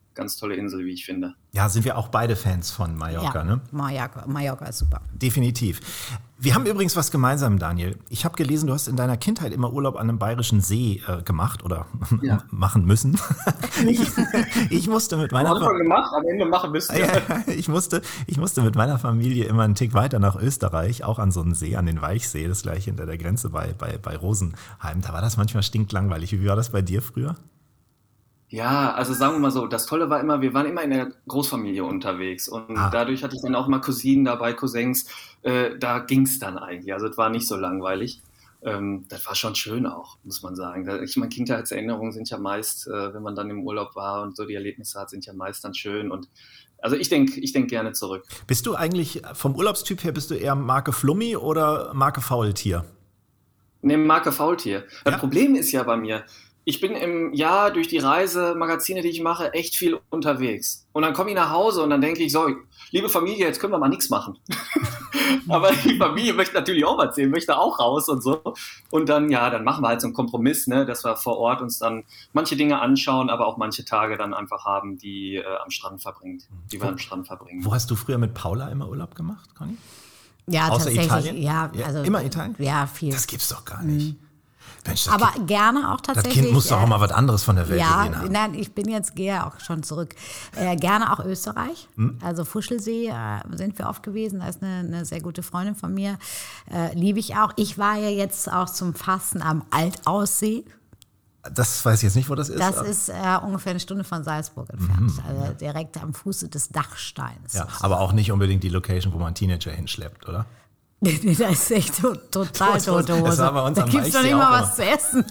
ganz tolle Insel, wie ich finde. Ja, sind wir auch beide Fans von Mallorca, ja, ne? Mallorca, Mallorca ist super. Definitiv. Wir haben übrigens was gemeinsam, Daniel. Ich habe gelesen, du hast in deiner Kindheit immer Urlaub an einem bayerischen See äh, gemacht oder ja. machen müssen. ich, ich musste mit meiner Am Anfang gemacht, am Ende machen müssen. Ja. ich, musste, ich musste mit meiner Familie immer einen Tick weiter nach Österreich, auch an so einen See, an den Weichsee, das gleich hinter der Grenze bei, bei, bei Rosenheim. Da war das manchmal stinklangweilig. Wie war das bei dir früher? Ja, also sagen wir mal so, das Tolle war immer, wir waren immer in der Großfamilie unterwegs und ah. dadurch hatte ich dann auch mal Cousinen dabei, Cousins, äh, da ging's dann eigentlich, also es war nicht so langweilig. Ähm, das war schon schön auch, muss man sagen. Ich meine, Kindheitserinnerungen sind ja meist, äh, wenn man dann im Urlaub war und so die Erlebnisse hat, sind ja meist dann schön und also ich denke ich denk gerne zurück. Bist du eigentlich, vom Urlaubstyp her, bist du eher Marke Flummi oder Marke Faultier? Ne, Marke Faultier. Das ja? Problem ist ja bei mir, ich bin im Jahr durch die Reisemagazine, die ich mache, echt viel unterwegs. Und dann komme ich nach Hause und dann denke ich so, liebe Familie, jetzt können wir mal nichts machen. Aber die Familie möchte natürlich auch was sehen, möchte auch raus und so. Und dann, ja, dann machen wir halt so einen Kompromiss, ne, dass wir vor Ort uns dann manche Dinge anschauen, aber auch manche Tage dann einfach haben, die äh, am Strand verbringt, die wir wo, am Strand verbringen. Wo hast du früher mit Paula immer Urlaub gemacht, Conny? Ja, Außer tatsächlich. Italien? Ja, also, ja, immer Italien? Ja, viel. Das gibt's doch gar nicht. Mhm. Mensch, aber kind, gerne auch tatsächlich. Das Kind muss doch auch mal was anderes von der Welt ja, gesehen haben. Nein, ich bin jetzt, gehe auch schon zurück. Äh, gerne auch Österreich. Hm? Also Fuschelsee äh, sind wir oft gewesen. Da ist eine, eine sehr gute Freundin von mir. Äh, liebe ich auch. Ich war ja jetzt auch zum Fasten am Altaussee. Das weiß ich jetzt nicht, wo das ist. Das ist äh, ungefähr eine Stunde von Salzburg entfernt. Mhm. Also direkt am Fuße des Dachsteins. Ja, aber auch nicht unbedingt die Location, wo man Teenager hinschleppt, oder? Nee, nee, das ist echt to- total tote Hose. Das war bei uns da am gibt es doch nicht mal was zu essen.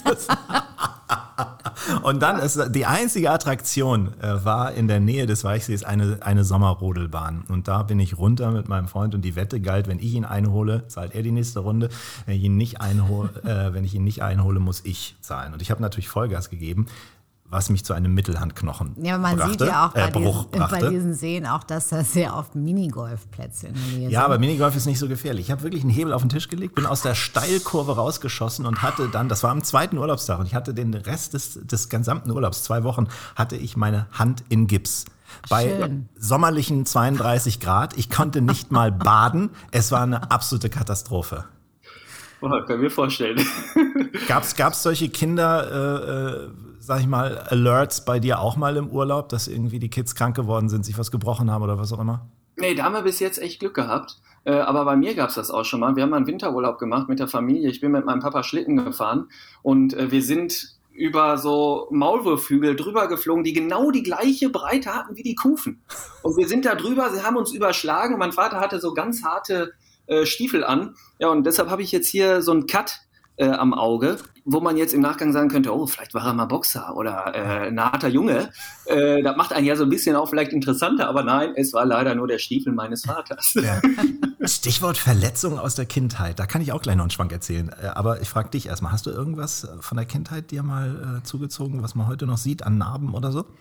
Und dann ist die einzige Attraktion äh, war in der Nähe des Weichsees eine, eine Sommerrodelbahn. Und da bin ich runter mit meinem Freund und die Wette galt, wenn ich ihn einhole, zahlt er die nächste Runde. Wenn ich ihn nicht einhole, äh, wenn ich ihn nicht einhole, muss ich zahlen. Und ich habe natürlich Vollgas gegeben, was mich zu einem Mittelhandknochen Ja, man brachte, sieht ja auch bei, äh, Bruch diesen, bei diesen Seen auch, dass da sehr oft Minigolfplätze in der Nähe sind. Ja, aber Minigolf ist nicht so gefährlich. Ich habe wirklich einen Hebel auf den Tisch gelegt, bin aus der Steilkurve rausgeschossen und hatte dann, das war am zweiten Urlaubstag, und ich hatte den Rest des, des gesamten Urlaubs, zwei Wochen, hatte ich meine Hand in Gips. Bei Schön. sommerlichen zweiunddreißig Grad. Ich konnte nicht mal baden. Es war eine absolute Katastrophe. Oh, kann ich mir vorstellen. Gab's, gab's solche Kinder, äh, sag ich mal, Alerts bei dir auch mal im Urlaub, dass irgendwie die Kids krank geworden sind, sich was gebrochen haben oder was auch immer? Nee, da haben wir bis jetzt echt Glück gehabt. Äh, aber bei mir gab's das auch schon mal. Wir haben mal einen Winterurlaub gemacht mit der Familie. Ich bin mit meinem Papa Schlitten gefahren und äh, wir sind über so Maulwurfhügel drüber geflogen, die genau die gleiche Breite hatten wie die Kufen. Und wir sind da drüber, sie haben uns überschlagen. Mein Vater hatte so ganz harte äh, Stiefel an. Ja, und deshalb habe ich jetzt hier so einen Cut äh, am Auge, wo man jetzt im Nachgang sagen könnte, oh, vielleicht war er mal Boxer oder äh, ein harter Junge. Äh, das macht einen ja so ein bisschen auch vielleicht interessanter, aber nein, es war leider nur der Stiefel meines Vaters. Ja. Stichwort Verletzung aus der Kindheit, da kann ich auch gleich noch einen Schwank erzählen. Aber ich frage dich erstmal, hast du irgendwas von der Kindheit dir mal äh, zugezogen, was man heute noch sieht an Narben oder so?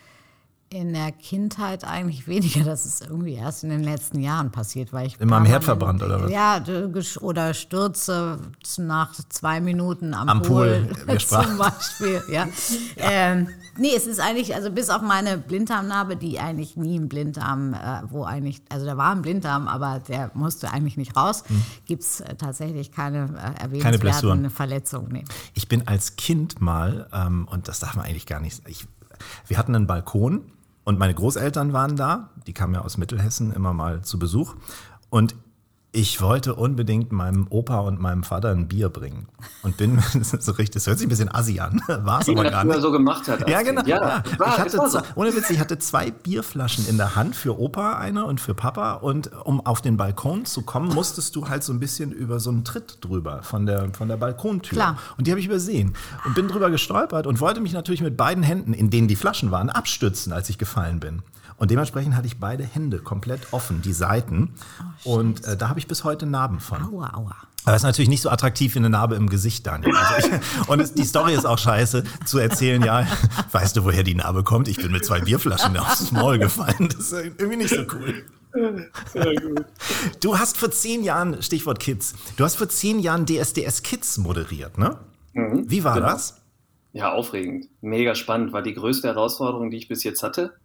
In der Kindheit eigentlich weniger. Das ist irgendwie erst in den letzten Jahren passiert, weil ich immer am Herd verbrannt oder was? Ja, oder Stürze nach zwei Minuten am, am Pool, Pool zum Beispiel. Ja. ja. Ähm, nee, es ist eigentlich, also bis auf meine Blinddarmnarbe, die eigentlich nie ein Blinddarm, äh, wo eigentlich, also da war ein Blinddarm, aber der musste eigentlich nicht raus, hm. gibt es äh, tatsächlich keine äh, erwähnenswerten Verletzungen. Nee. Ich bin als Kind mal, ähm, und das darf man eigentlich gar nicht, ich, wir hatten einen Balkon. Und meine Großeltern waren da, die kamen ja aus Mittelhessen immer mal zu Besuch. Und ich wollte unbedingt meinem Opa und meinem Vater ein Bier bringen. Und bin, so richtig, das hört sich ein bisschen assi an, war es aber gar nicht. Wie er so gemacht hat. Ja, genau. Ja, ja. War, ich hatte war zwei, so. ohne Witz, ich hatte zwei Bierflaschen in der Hand, für Opa eine und für Papa. Und um auf den Balkon zu kommen, musstest du halt so ein bisschen über so einen Tritt drüber von der, von der Balkontür. Klar. Und die habe ich übersehen. Und bin drüber gestolpert und wollte mich natürlich mit beiden Händen, in denen die Flaschen waren, abstützen, als ich gefallen bin. Und dementsprechend hatte ich beide Hände komplett offen, die Seiten. Oh, und äh, da habe ich bis heute Narben von. Aua, aua. Aber das ist natürlich nicht so attraktiv wie eine Narbe im Gesicht, Daniel. Also ich, und es, die Story ist auch scheiße, zu erzählen, ja, weißt du, woher die Narbe kommt? Ich bin mit zwei Bierflaschen aufs Maul gefallen. Das ist irgendwie nicht so cool. Sehr gut. Du hast vor zehn Jahren, Stichwort Kids, du hast vor zehn Jahren D S D S Kids moderiert, ne? Mhm, wie war genau. das? Ja, aufregend. Mega spannend. War die größte Herausforderung, die ich bis jetzt hatte.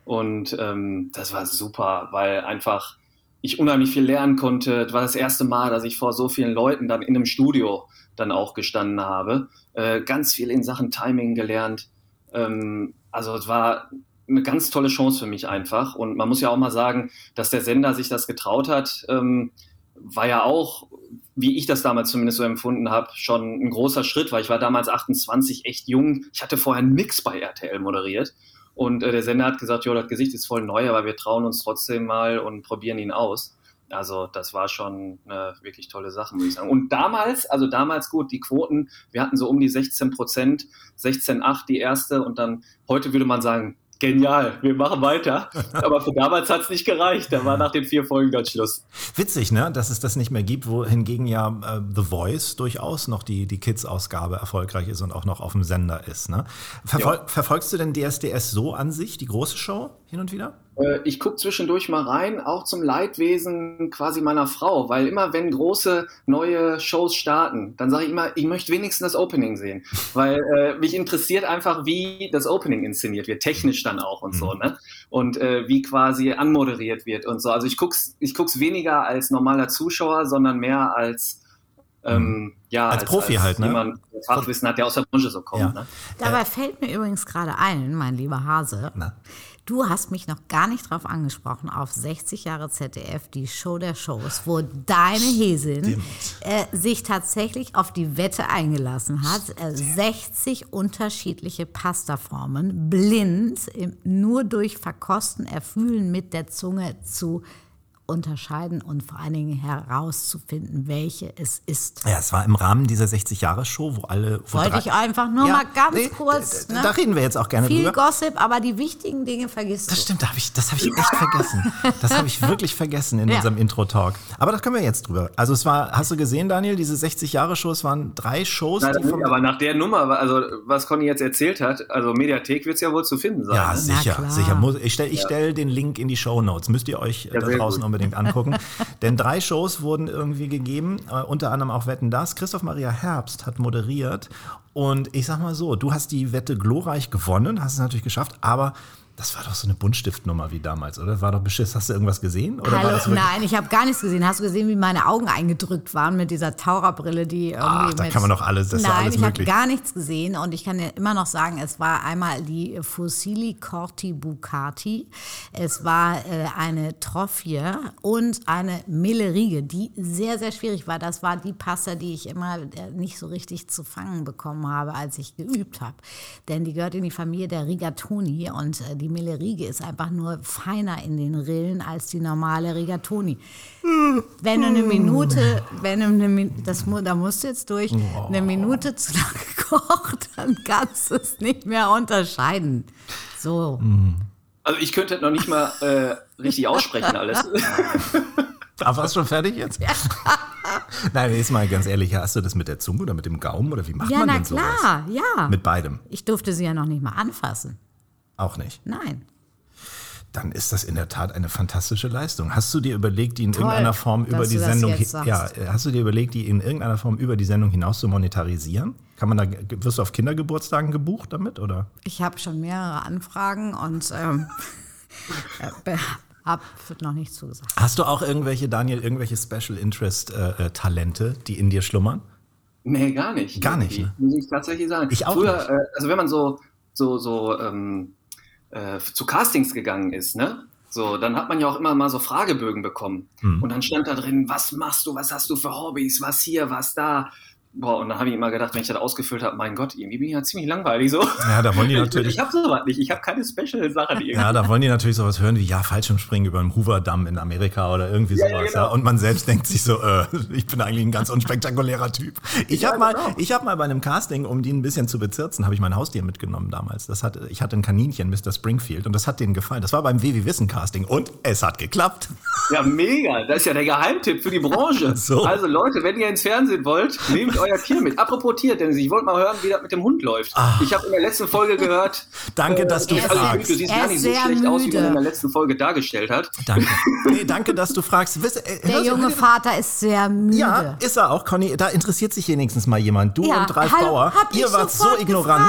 Und ähm, das war super, weil einfach ich unheimlich viel lernen konnte. Das war das erste Mal, dass ich vor so vielen Leuten dann in einem Studio dann auch gestanden habe. Äh, ganz viel in Sachen Timing gelernt. Ähm, also es war eine ganz tolle Chance für mich einfach. Und man muss ja auch mal sagen, dass der Sender sich das getraut hat, ähm, war ja auch, wie ich das damals zumindest so empfunden habe, schon ein großer Schritt, weil ich war damals achtundzwanzig, echt jung. Ich hatte vorher nix bei R T L moderiert. Und äh, der Sender hat gesagt, jo, das Gesicht ist voll neu, aber wir trauen uns trotzdem mal und probieren ihn aus. Also das war schon eine wirklich tolle Sache, muss ich sagen. Und damals, also damals gut, die Quoten, wir hatten so um die sechzehn Prozent, sechzehn Komma acht die erste und dann, heute würde man sagen, genial, wir machen weiter. Aber für damals hat es nicht gereicht. Da war nach den vier Folgen dann Schluss. Witzig, ne, dass es das nicht mehr gibt, wohingegen ja äh, The Voice durchaus noch die, die Kids-Ausgabe erfolgreich ist und auch noch auf dem Sender ist. Ne? Verfol- ja. Verfolgst du denn D S D S so an sich, die große Show, hin und wieder? Ich gucke zwischendurch mal rein, auch zum Leidwesen quasi meiner Frau, weil immer wenn große neue Shows starten, dann sage ich immer, ich möchte wenigstens das Opening sehen, weil äh, mich interessiert einfach, wie das Opening inszeniert wird, technisch dann auch und mhm. so, ne? Und äh, wie quasi anmoderiert wird und so. Also ich guck's, ich guck's weniger als normaler Zuschauer, sondern mehr als ähm, ja, als, als Profi als halt, ne? Jemand Fachwissen hat, der aus der Branche so kommt. Ja. Ne? Dabei äh, fällt mir übrigens gerade ein, mein lieber Hase, Na? Du hast mich noch gar nicht drauf angesprochen, auf sechzig Jahre Z D F, die Show der Shows, wo deine Häsin äh, sich tatsächlich auf die Wette eingelassen hat, äh, sechzig unterschiedliche Pastaformen blind, im, nur durch Verkosten, Erfühlen mit der Zunge zu unterscheiden und vor allen Dingen herauszufinden, welche es ist. Ja, es war im Rahmen dieser sechzig-Jahre-Show, wo alle... Wo Wollte drei, ich einfach nur ja, mal ganz nee, kurz... Da, ne? da reden wir jetzt auch gerne Viel drüber. Gossip, aber die wichtigen Dinge vergisst Das du. stimmt, da hab ich, das habe ich echt vergessen. Das habe ich wirklich vergessen in Ja. unserem Intro-Talk. Aber da können wir jetzt drüber. Also es war, hast du gesehen, Daniel, diese sechzig-Jahre-Show, es waren drei Shows. Nein, die vom, aber nach der Nummer, also was Conny jetzt erzählt hat, also Mediathek wird es ja wohl zu finden sein. Ja, ne? sicher, klar. sicher. Muss- Ich stelle ich stell den Link in die Shownotes. Müsst ihr euch äh, Ja, da sehr draußen gut. unbedingt angucken. Denn drei Shows wurden irgendwie gegeben, äh, unter anderem auch Wetten, das. Christoph Maria Herbst hat moderiert. Und ich sag mal so, du hast die Wette glorreich gewonnen, hast es natürlich geschafft, aber das war doch so eine Buntstiftnummer wie damals, oder? War doch beschiss. Hast du irgendwas gesehen? Oder war Hallo, das wirklich- nein, ich habe gar nichts gesehen. Hast du gesehen, wie meine Augen eingedrückt waren mit dieser Taucherbrille, die irgendwie Ach, da mit... kann man doch alles, das ist ja Nein, alles ich habe möglich. gar nichts gesehen und ich kann dir immer noch sagen, es war einmal die Fusilli Corti Bucati, es war äh, eine Trophie und eine Melerige, die sehr, sehr schwierig war. Das war die Pasta, die ich immer äh, nicht so richtig zu fangen bekommen habe, als ich geübt habe. Denn die gehört in die Familie der Rigatoni und äh, die Melerige ist einfach nur feiner in den Rillen als die normale Rigatoni. Wenn du eine Minute, wenn du eine Minute, das, mu- da musst du jetzt durch, eine Minute zu lange kocht, dann kannst du es nicht mehr unterscheiden. So. Also ich könnte noch nicht mal äh, richtig aussprechen alles. Aber warst du schon fertig jetzt? Nein, jetzt mal ganz ehrlich, hast du das mit der Zunge oder mit dem Gaumen oder wie macht Ja, man na denn sowas? klar, ja. Mit beidem? Ich durfte sie ja noch nicht mal anfassen. Auch nicht. Nein. Dann ist das in der Tat eine fantastische Leistung. Hast du dir überlegt, die in Toll, irgendeiner Form über dass die du das Sendung, jetzt hi- ja, sagst. hast du dir überlegt, die in irgendeiner Form über die Sendung hinaus zu monetarisieren? Kann man da, wirst du auf Kindergeburtstagen gebucht damit, oder? Ich habe schon mehrere Anfragen und ähm, äh, habe noch nicht zugesagt. Hast du auch irgendwelche, Daniel, irgendwelche Special Interest äh, äh, Talente, die in dir schlummern? Nee, gar nicht. Gar nicht, irgendwie, ne? Muss ich tatsächlich sagen. Ich auch Früher, nicht. Äh, also wenn man so, so, so ähm, äh, zu Castings gegangen ist, ne? So, dann hat man ja auch immer mal so Fragebögen bekommen. Hm. Und dann stand da drin, was machst du, was hast du für Hobbys, was hier, was da. Boah, und dann habe ich immer gedacht, wenn ich das ausgefüllt habe, mein Gott, irgendwie bin ich ja ziemlich langweilig so. Ja, da wollen die Ich, natürlich. ich habe sowas nicht, ich habe keine Special-Sache. Die Ja, da wollen die natürlich sowas hören wie, ja, Fallschirmspringen über den Hoover-Damm in Amerika oder irgendwie Ja, sowas. ja, genau. Ja. Und man selbst denkt sich so, äh, ich bin eigentlich ein ganz unspektakulärer Typ. Ich Ja, habe mal, genau. ich hab mal bei einem Casting, um die ein bisschen zu bezirzen, habe ich mein Haustier mitgenommen damals. Das hat, ich hatte ein Kaninchen, Mister Springfield, und das hat denen gefallen. Das war beim W W Wissen Casting und es hat geklappt. Ja, mega. Das ist ja der Geheimtipp für die Branche. So. Also Leute, wenn ihr ins Fernsehen wollt, nehmt euer Tier mit. Apropos Tier, denn ich wollte mal hören, wie das mit dem Hund läuft. Ich habe in der letzten Folge gehört. Danke, dass du er ist- also, fragst. du siehst Er gar ist nicht so sehr schlecht aus, wie müde. man in der letzten Folge dargestellt hat. Danke. Nee, danke, dass du fragst. Wisst, äh, Der hörst- junge Vater ist sehr müde. Ja, ist er auch, Conny. Da interessiert sich wenigstens mal jemand. Du Ja, und Ralf hallo, Bauer, hab ich ihr wart so sofort ignorant. gefragt.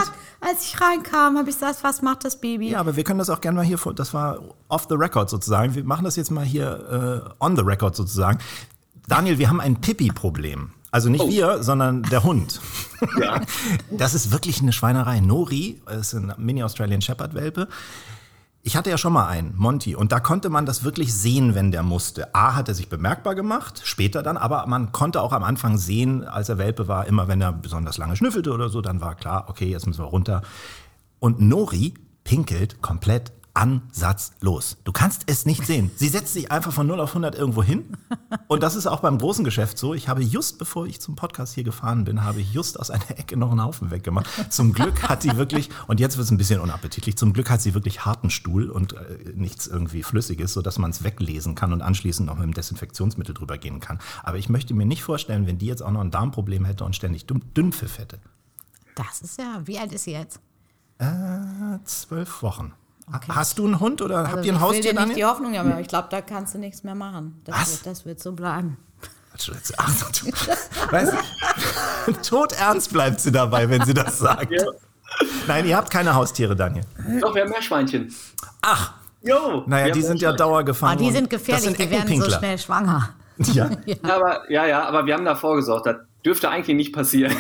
Als ich reinkam, habe ich gesagt, was macht das Baby? Ja, aber wir können das auch gerne mal hier, vor- das war off the record sozusagen. Wir machen das jetzt mal hier äh, on the record sozusagen. Daniel, wir haben ein Pipi-Problem. Also nicht Oh. wir, sondern der Hund. Ja. Das ist wirklich eine Schweinerei. Nori ist ein Mini-Australian Shepherd-Welpe. Ich hatte ja schon mal einen, Monty, und da konnte man das wirklich sehen, wenn der musste. A, hat er sich bemerkbar gemacht, später dann, aber man konnte auch am Anfang sehen, als er Welpe war, immer wenn er besonders lange schnüffelte oder so, dann war klar, okay, jetzt müssen wir runter. Und Nori pinkelt komplett ansatzlos. Du kannst es nicht sehen. Sie setzt sich einfach von null auf hundert irgendwo hin. Und das ist auch beim großen Geschäft so. Ich habe just, bevor ich zum Podcast hier gefahren bin, habe ich just aus einer Ecke noch einen Haufen weggemacht. Zum Glück hat sie wirklich, und jetzt wird es ein bisschen unappetitlich, zum Glück hat sie wirklich harten Stuhl und äh, nichts irgendwie Flüssiges, sodass man es weglesen kann und anschließend noch mit dem Desinfektionsmittel drüber gehen kann. Aber ich möchte mir nicht vorstellen, wenn die jetzt auch noch ein Darmproblem hätte und ständig Dünn- Dünnpfiff hätte. Das ist ja, wie alt ist sie jetzt? Äh, zwölf Wochen. Okay. Hast du einen Hund oder Also habt ihr ein ich will Haustier, dir nicht Daniel? die Hoffnung haben, aber ich glaube, da kannst du nichts mehr machen. Das, Was? Wird, das wird so bleiben. Ach, du, weißt du, todernst bleibt sie dabei, wenn sie das sagt. Ja. Nein, ihr habt keine Haustiere, Daniel. Doch, wir haben Meerschweinchen. Ach, Jo. naja, wir die haben sind ja Meerschweinchen. dauergefangen. Ah, die und sind gefährlich, das sind die werden so Eckenpinkler. schnell schwanger. Ja. Ja, aber, ja, ja, aber wir haben da vorgesorgt. Das dürfte eigentlich nicht passieren.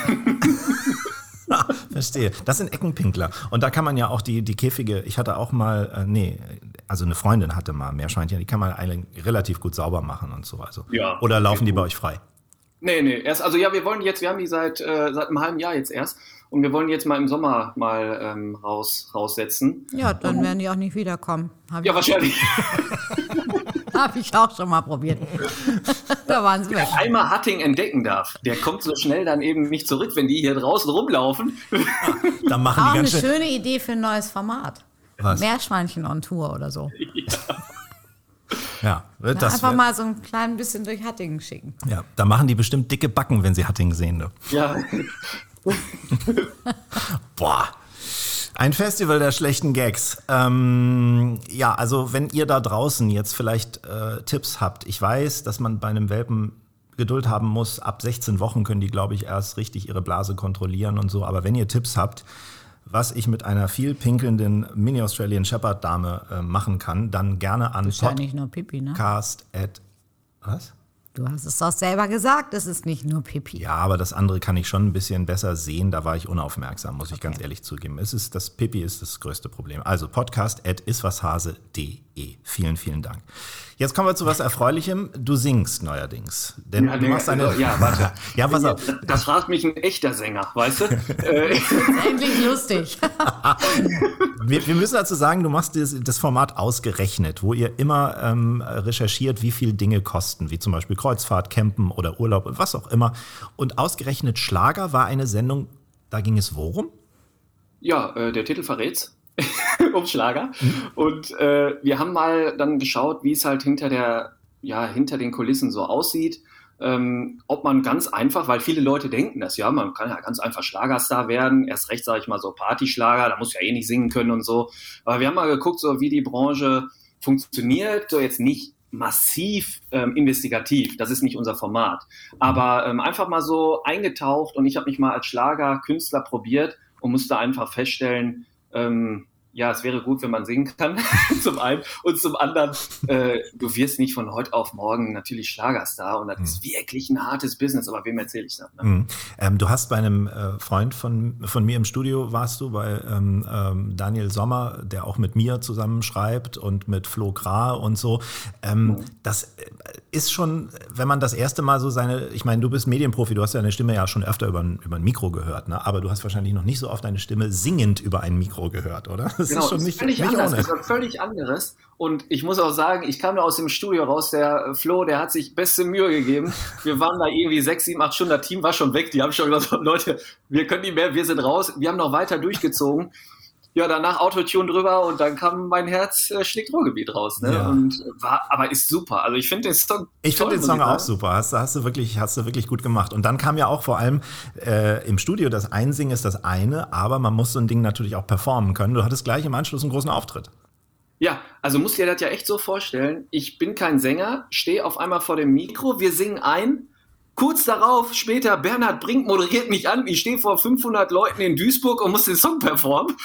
Verstehe. Das sind Eckenpinkler. Und da kann man ja auch die, die Käfige, ich hatte auch mal, äh, nee, also eine Freundin hatte mal Meerschweinchen, die kann man eigentlich relativ gut sauber machen und so. Also. Ja, Oder laufen geht die bei gut. euch frei? Nee, nee, erst, also ja, wir wollen jetzt, wir haben die seit, äh, seit einem halben Jahr jetzt erst und wir wollen die jetzt mal im Sommer mal ähm, raus, raussetzen. Ja, dann werden die auch nicht wiederkommen. Hab Ja, ich, wahrscheinlich. hab ich auch schon mal probiert. Da waren sie weg. Wer einmal Hatting entdecken darf, der kommt so schnell dann eben nicht zurück, wenn die hier draußen rumlaufen. Da machen Auch die eine ganz schön. schöne Idee für ein neues Format. Was? Meerschweinchen on Tour oder so. Ja, Na, das einfach wär, mal so ein klein bisschen durch Hattingen schicken. ja, da machen die bestimmt dicke Backen, wenn sie Hattingen sehen. Ne? Ja, Boah. Ein Festival der schlechten Gags. Ähm, ja, also wenn ihr da draußen jetzt vielleicht äh, Tipps habt. Ich weiß, dass man bei einem Welpen Geduld haben muss. Ab sechzehn Wochen können die, glaube ich, erst richtig ihre Blase kontrollieren und so. Aber wenn ihr Tipps habt, was ich mit einer viel pinkelnden Mini-Australian Shepherd Dame äh, machen kann, dann gerne an Das ist ja nicht nur Pipi, ne? podcast at was? Du hast es doch selber gesagt, es ist nicht nur Pipi. Ja, aber das andere kann ich schon ein bisschen besser sehen. Da war ich unaufmerksam, muss ich Okay. ganz ehrlich zugeben. Es ist, das Pipi ist das größte Problem. Also podcast at iswashase punkt de. Vielen, vielen Dank. Jetzt kommen wir zu was Erfreulichem. Du singst neuerdings. Denn ja, du machst eine. also, ja, warte. Ja, pass auf. Da, da fragt mich ein echter Sänger, weißt du? äh, Endlich lustig. Wir, wir müssen dazu sagen, du machst das, das Format ausgerechnet, wo ihr immer ähm, recherchiert, wie viel Dinge kosten, wie zum Beispiel Kreuzfahrt, Campen oder Urlaub und was auch immer. Und ausgerechnet Schlager war eine Sendung, da ging es worum? ja, äh, der Titel verrät's. um Schlager. Und äh, wir haben mal dann geschaut, wie es halt hinter der, ja, hinter den Kulissen so aussieht. Ähm, ob man ganz einfach, weil viele Leute denken das, ja, man kann ja ganz einfach Schlagerstar werden, erst recht, sage ich mal, so Partyschlager, da muss ja eh nicht singen können und so. Aber wir haben mal geguckt, so wie die Branche funktioniert, so jetzt nicht massiv ähm, investigativ, das ist nicht unser Format, aber ähm, einfach mal so eingetaucht und ich habe mich mal als Schlagerkünstler probiert und musste einfach feststellen, ähm, ja, es wäre gut, wenn man singen kann, zum einen. Und zum anderen, äh, du wirst nicht von heute auf morgen natürlich Schlagerstar. Und das mhm. ist wirklich ein hartes Business. Aber wem erzähle ich das? Ne? Mhm. Ähm, du hast bei einem äh, Freund von, von mir im Studio, warst du, bei ähm, ähm, Daniel Sommer, der auch mit mir zusammen schreibt und mit Flo Kra und so. Ähm, mhm. Das ist schon, wenn man das erste Mal so seine, ich meine, du bist Medienprofi, du hast deine Stimme ja schon öfter über ein, über ein Mikro gehört, ne? Aber du hast wahrscheinlich noch nicht so oft deine Stimme singend über ein Mikro gehört, oder? Das genau, ist schon das nicht, ist völlig nicht anders. ohne. Das war völlig anderes. Und ich muss auch sagen, ich kam da aus dem Studio raus, der Flo, der hat sich beste Mühe gegeben. Wir waren da irgendwie sechs, sieben, acht Stunden, das Team war schon weg. Die haben schon gesagt, Leute, wir können nicht mehr, wir sind raus. Wir haben noch weiter durchgezogen. Ja, danach Autotune drüber und dann kam mein Herz äh, schlägt Ruhrgebiet raus. Ne? Ja. Und war, aber ist super. Also ich finde den Song Ich toll, finde den Song muss ich auch sagen. super. Hast, hast, du wirklich, hast du wirklich gut gemacht. Und dann kam ja auch vor allem äh, im Studio, das Einsingen ist das eine, aber man muss so ein Ding natürlich auch performen können. Du hattest gleich im Anschluss einen großen Auftritt. Ja, also musst dir das ja echt so vorstellen. Ich bin kein Sänger, stehe auf einmal vor dem Mikro, wir singen ein Kurz darauf, später, Bernhard Brink moderiert mich an. Ich stehe vor fünfhundert Leuten in Duisburg und muss den Song performen.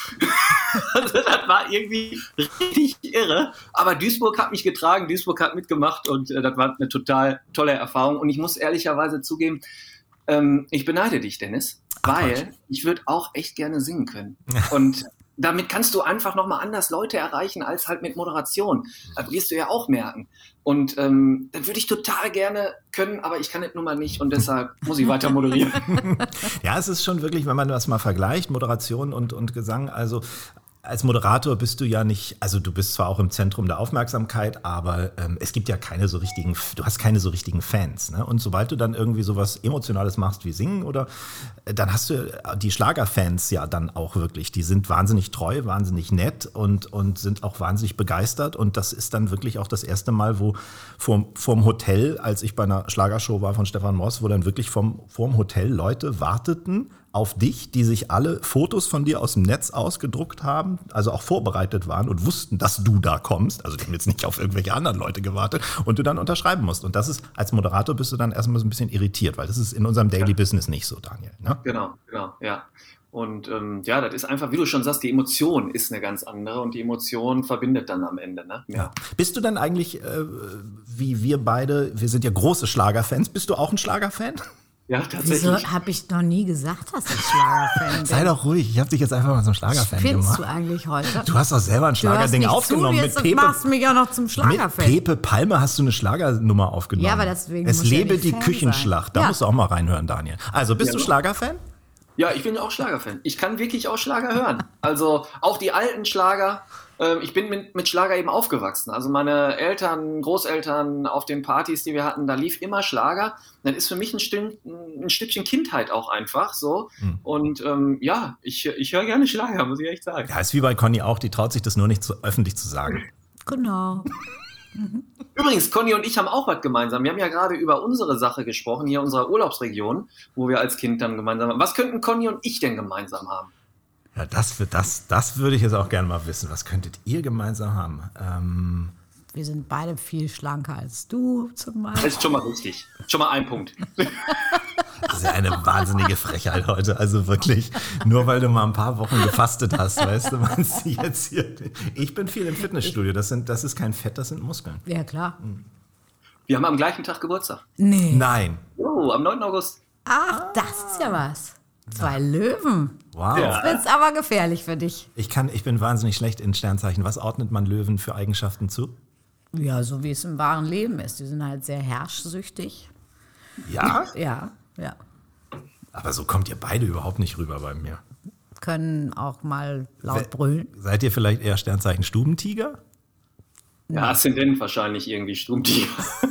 Also das war irgendwie richtig irre. Aber Duisburg hat mich getragen, Duisburg hat mitgemacht und äh, das war eine total tolle Erfahrung. Und ich muss ehrlicherweise zugeben, ähm, ich beneide dich, Dennis, weil Ach, ich würde auch echt gerne singen können. Und damit kannst du einfach nochmal anders Leute erreichen als halt mit Moderation. Das wirst du ja auch merken. Und ähm, dann würde ich total gerne können, aber ich kann es nun mal nicht und deshalb muss ich weiter moderieren. Ja, es ist schon wirklich, wenn man das mal vergleicht, Moderation und, und Gesang, also als Moderator bist du ja nicht, also du bist zwar auch im Zentrum der Aufmerksamkeit, aber ähm, es gibt ja keine so richtigen, du hast keine so richtigen Fans. Ne? Und sobald du dann irgendwie sowas Emotionales machst wie Singen oder, äh, dann hast du die Schlagerfans ja dann auch wirklich, die sind wahnsinnig treu, wahnsinnig nett und, und sind auch wahnsinnig begeistert und das ist dann wirklich auch das erste Mal, wo vorm, vorm Hotel, als ich bei einer Schlagershow war von Stefan Moss, wo dann wirklich vom, vorm Hotel Leute warteten auf dich, die sich alle Fotos von dir aus dem Netz ausgedruckt haben, also auch vorbereitet waren und wussten, dass du da kommst. Also die haben jetzt nicht auf irgendwelche anderen Leute gewartet und du dann unterschreiben musst. Und das ist, als Moderator bist du dann erstmal so ein bisschen irritiert, weil das ist in unserem Daily ja. Business nicht so, Daniel. Ne? Genau, genau, ja. Und ähm, ja, das ist einfach, wie du schon sagst, die Emotion ist eine ganz andere und die Emotion verbindet dann am Ende. Ne? Ja. Ja. Bist du dann eigentlich, äh, wie wir beide, wir sind ja große Schlagerfans, bist du auch ein Schlagerfan? Ja, tatsächlich. Wieso habe ich noch nie gesagt, dass ich Schlagerfan bin? Sei doch ruhig, ich habe dich jetzt einfach mal zum Schlagerfan gemacht. Findest du eigentlich heute? Du hast doch selber ein Schlagerding aufgenommen. Du mit Pepe, machst mich auch noch zum Schlagerfan. Mit Pepe Palme hast du eine Schlagernummer aufgenommen. Ja, aber deswegen Es muss lebe ja die Fan Küchenschlacht. sein. Da Ja. musst du auch mal reinhören, Daniel. Also, bist Ja, du so. Schlagerfan? Ja, ich bin auch Schlagerfan. Ich kann wirklich auch Schlager hören. Also auch die alten Schlager. Ähm, ich bin mit, mit Schlager eben aufgewachsen. Also meine Eltern, Großeltern auf den Partys, die wir hatten, da lief immer Schlager. Das ist für mich ein, Stück, ein Stückchen Kindheit auch einfach so. Hm. Und ähm, ja, ich, ich höre gerne Schlager, muss ich echt sagen. Ja, ist wie bei Conny auch. Die traut sich das nur nicht zu, öffentlich zu sagen. Genau. Übrigens, Conny und ich haben auch was gemeinsam. Wir haben ja gerade über unsere Sache gesprochen, hier unserer Urlaubsregion, wo wir als Kind dann gemeinsam haben. Was könnten Conny und ich denn gemeinsam haben? Ja, das, das, das würde ich jetzt auch gerne mal wissen. Was könntet ihr gemeinsam haben? Ähm Wir sind beide viel schlanker als du zum Beispiel. Das ist schon mal richtig. Schon mal ein Punkt. Das ist ja eine wahnsinnige Frechheit heute. Also wirklich, nur weil du mal ein paar Wochen gefastet hast, weißt du, meinst du jetzt hier. Ich bin viel im Fitnessstudio. Das, sind, das ist kein Fett, das sind Muskeln. Ja, klar. Wir haben am gleichen Tag Geburtstag. Nee. Nein. Oh, am neunten August. Ach, das ist ja was. Zwei Löwen. Wow. Ja. Jetzt wird's aber gefährlich für dich. Ich, kann, ich bin wahnsinnig schlecht in Sternzeichen. Was ordnet man Löwen für Eigenschaften zu? Ja, so wie es im wahren Leben ist. Die sind halt sehr herrschsüchtig. Ja? Ja, ja. Aber so kommt ihr beide überhaupt nicht rüber bei mir. Können auch mal laut We- brüllen. Seid ihr vielleicht eher Sternzeichen Stubentiger? Ja, Aszendent wahrscheinlich irgendwie Stromtiger.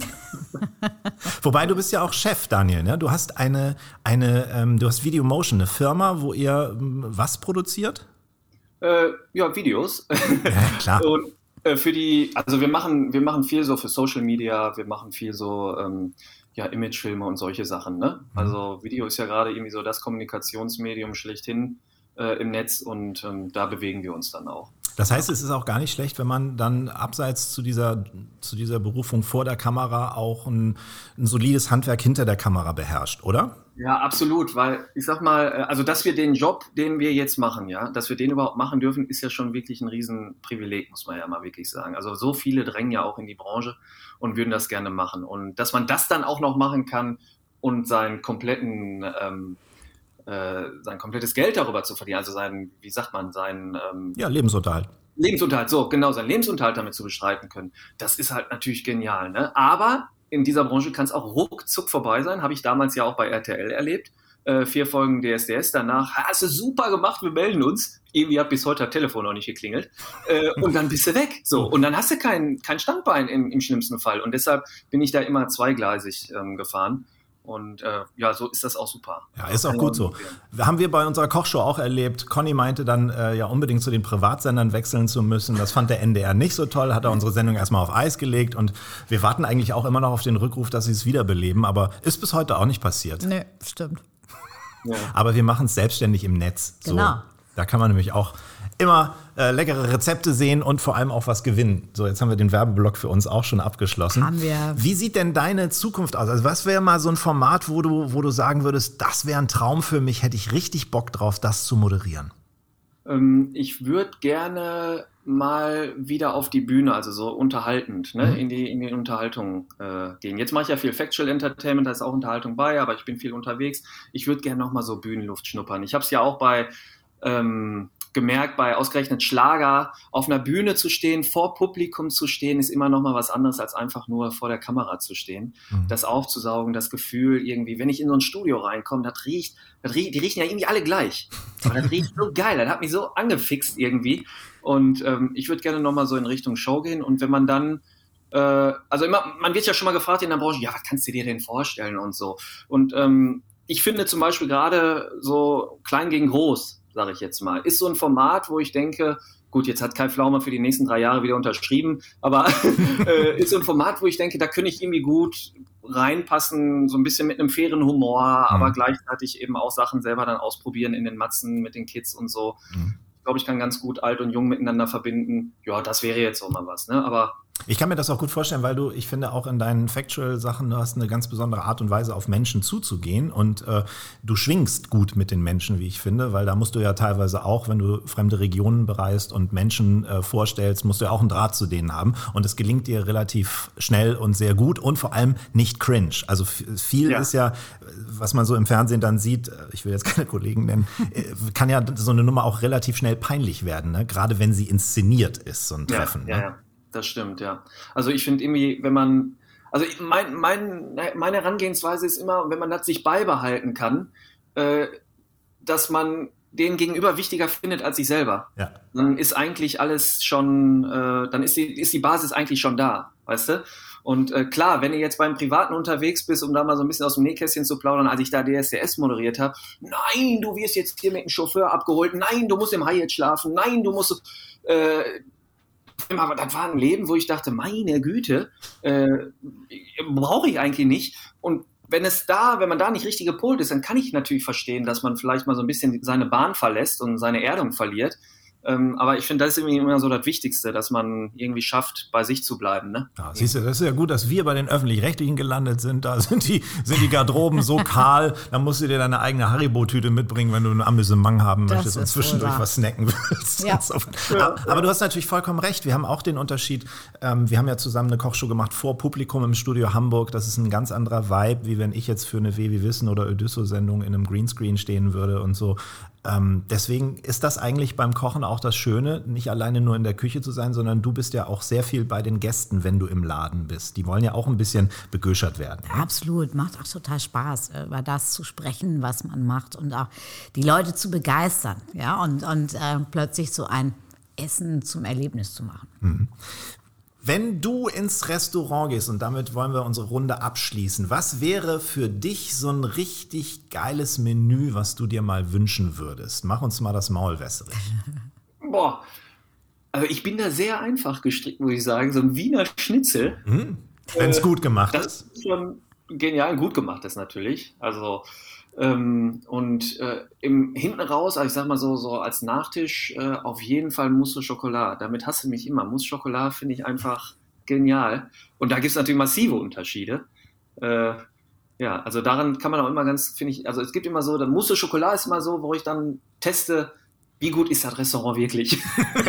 Wobei, du bist ja auch Chef, Daniel. Ne? Du hast eine, eine ähm, du hast Videomotion, eine Firma, wo ihr ähm, was produziert? Äh, ja, Videos. Ja, klar. Und äh, für die, also wir machen, wir machen viel so für Social Media, wir machen viel so ähm, ja, Imagefilme und solche Sachen. Ne? Mhm. Also Video ist ja gerade irgendwie so das Kommunikationsmedium schlechthin äh, im Netz und ähm, da bewegen wir uns dann auch. Das heißt, es ist auch gar nicht schlecht, wenn man dann abseits zu dieser, zu dieser Berufung vor der Kamera auch ein, ein solides Handwerk hinter der Kamera beherrscht, oder? Ja, absolut, weil ich sag mal, also dass wir den Job, den wir jetzt machen, ja, dass wir den überhaupt machen dürfen, ist ja schon wirklich ein Riesenprivileg, muss man ja mal wirklich sagen. Also so viele drängen ja auch in die Branche und würden das gerne machen. Und dass man das dann auch noch machen kann und seinen kompletten, ähm, äh, sein komplettes Geld darüber zu verdienen, also sein, wie sagt man, sein ähm, Ja, Lebensunterhalt. Lebensunterhalt, so genau, seinen Lebensunterhalt damit zu bestreiten können. Das ist halt natürlich genial, ne? Aber in dieser Branche kann es auch ruckzuck vorbei sein, habe ich damals ja auch bei R T L erlebt. Äh, vier Folgen D S D S, danach, hast du super gemacht, wir melden uns. Irgendwie hat bis heute das Telefon noch nicht geklingelt. Äh, und dann bist du weg. So, und dann hast du kein, kein Standbein im, im schlimmsten Fall. Und deshalb bin ich da immer zweigleisig ähm, gefahren. Und äh, ja, so ist das auch super. Ja, ist auch gut so. Haben wir bei unserer Kochshow auch erlebt. Conny meinte dann äh, ja unbedingt zu den Privatsendern wechseln zu müssen. Das fand der N D R nicht so toll, hat er unsere Sendung erstmal auf Eis gelegt. Und wir warten eigentlich auch immer noch auf den Rückruf, dass sie es wiederbeleben. Aber ist bis heute auch nicht passiert. Nee, stimmt. Ja. Aber wir machen es selbstständig im Netz. So, Genau. da kann man nämlich auch immer äh, leckere Rezepte sehen und vor allem auch was gewinnen. So, jetzt haben wir den Werbeblock für uns auch schon abgeschlossen. Haben wir. Wie sieht denn deine Zukunft aus? Also was wäre mal so ein Format, wo du, wo du sagen würdest, das wäre ein Traum für mich, hätte ich richtig Bock drauf, das zu moderieren? Ähm, ich würde gerne mal wieder auf die Bühne, also so unterhaltend, ne, mhm. in die, in die Unterhaltung äh, gehen. Jetzt mache ich ja viel Factual Entertainment, da ist auch Unterhaltung bei, aber ich bin viel unterwegs. Ich würde gerne nochmal so Bühnenluft schnuppern. Ich habe es ja auch bei ähm, gemerkt, bei ausgerechnet Schlager auf einer Bühne zu stehen, vor Publikum zu stehen, ist immer noch mal was anderes, als einfach nur vor der Kamera zu stehen. Mhm. Das aufzusaugen, das Gefühl irgendwie, wenn ich in so ein Studio reinkomme, das riecht, das riecht, die riechen ja irgendwie alle gleich. Aber das riecht so geil, das hat mich so angefixt irgendwie. Und ähm, ich würde gerne noch mal so in Richtung Show gehen. Und wenn man dann, äh, also immer, man wird ja schon mal gefragt in der Branche, ja, was kannst du dir denn vorstellen und so. Und ähm, ich finde zum Beispiel gerade so klein gegen groß, sage ich jetzt mal, ist so ein Format, wo ich denke, gut, jetzt hat Kai Pflaume für die nächsten drei Jahre wieder unterschrieben, aber äh, ist so ein Format, wo ich denke, da könnte ich irgendwie gut reinpassen, so ein bisschen mit einem fairen Humor, mhm. aber gleichzeitig eben auch Sachen selber dann ausprobieren in den Matzen mit den Kids und so. Mhm. Ich glaube, ich kann ganz gut alt und jung miteinander verbinden. Ja, das wäre jetzt auch mal was, ne? Aber ich kann mir das auch gut vorstellen, weil du, ich finde, auch in deinen Factual-Sachen, du hast eine ganz besondere Art und Weise, auf Menschen zuzugehen und äh, du schwingst gut mit den Menschen, wie ich finde, weil da musst du ja teilweise auch, wenn du fremde Regionen bereist und Menschen äh, vorstellst, musst du ja auch einen Draht zu denen haben und es gelingt dir relativ schnell und sehr gut und vor allem nicht cringe. Also viel ja. ist ja, was man so im Fernsehen dann sieht, ich will jetzt keine Kollegen nennen, kann ja so eine Nummer auch relativ schnell peinlich werden, ne? Gerade wenn sie inszeniert ist, so ein Treffen. Ja, ja, ne? ja. Das stimmt, ja. Also ich finde irgendwie, wenn man, also mein, mein, meine Herangehensweise ist immer, wenn man das sich beibehalten kann, äh, dass man den Gegenüber wichtiger findet als sich selber. Ja. Dann ist eigentlich alles schon, äh, dann ist die, ist die Basis eigentlich schon da, weißt du? Und äh, klar, wenn du jetzt beim Privaten unterwegs bist, um da mal so ein bisschen aus dem Nähkästchen zu plaudern, als ich da D S D S moderiert habe, nein, du wirst jetzt hier mit dem Chauffeur abgeholt, nein, du musst im Hyatt schlafen, nein, du musst... Äh, Aber das war ein Leben, wo ich dachte, meine Güte, äh, brauche ich eigentlich nicht. Und wenn es da, wenn man da nicht richtig gepolt ist, dann kann ich natürlich verstehen, dass man vielleicht mal so ein bisschen seine Bahn verlässt und seine Erdung verliert. Ähm, aber ich finde, das ist irgendwie immer so das Wichtigste, dass man irgendwie schafft, bei sich zu bleiben. Ne? Ja, siehst du, das ist ja gut, dass wir bei den Öffentlich-Rechtlichen gelandet sind. Da sind die, sind die Garderoben so kahl, da musst du dir deine eigene Haribo-Tüte mitbringen, wenn du ein Amüsement haben das möchtest und zwischendurch was snacken willst. Ja. Ja. Aber du hast natürlich vollkommen recht. Wir haben auch den Unterschied, ähm, wir haben ja zusammen eine Kochshow gemacht vor Publikum im Studio Hamburg. Das ist ein ganz anderer Vibe, wie wenn ich jetzt für eine W wie Wissen oder Odysso-Sendung in einem Greenscreen stehen würde und so. Ähm, deswegen ist das eigentlich beim Kochen auch das Schöne, nicht alleine nur in der Küche zu sein, sondern du bist ja auch sehr viel bei den Gästen, wenn du im Laden bist. Die wollen ja auch ein bisschen begöschert werden. Ne? Absolut, macht auch total Spaß, über das zu sprechen, was man macht und auch die Leute zu begeistern, ja, und, und äh, plötzlich so ein Essen zum Erlebnis zu machen. Mhm. Wenn du ins Restaurant gehst, und damit wollen wir unsere Runde abschließen, was wäre für dich so ein richtig geiles Menü, was du dir mal wünschen würdest? Mach uns mal das Maul wässrig. Boah, also ich bin da sehr einfach gestrickt, muss ich sagen. So ein Wiener Schnitzel. Mhm. Wenn es äh, gut gemacht das ist. Das ist schon genial, gut gemacht ist natürlich. Also ähm, und äh, im hinten raus, also ich sag mal so, so als Nachtisch äh, auf jeden Fall Mousse au Chocolat. Damit hast du mich immer. Mousse au Chocolat finde ich einfach genial. Und da gibt es natürlich massive Unterschiede. Äh, ja, also daran kann man auch immer ganz, finde ich, also es gibt immer so, der Mousse au Chocolat ist immer so, wo ich dann teste, wie gut ist das Restaurant wirklich?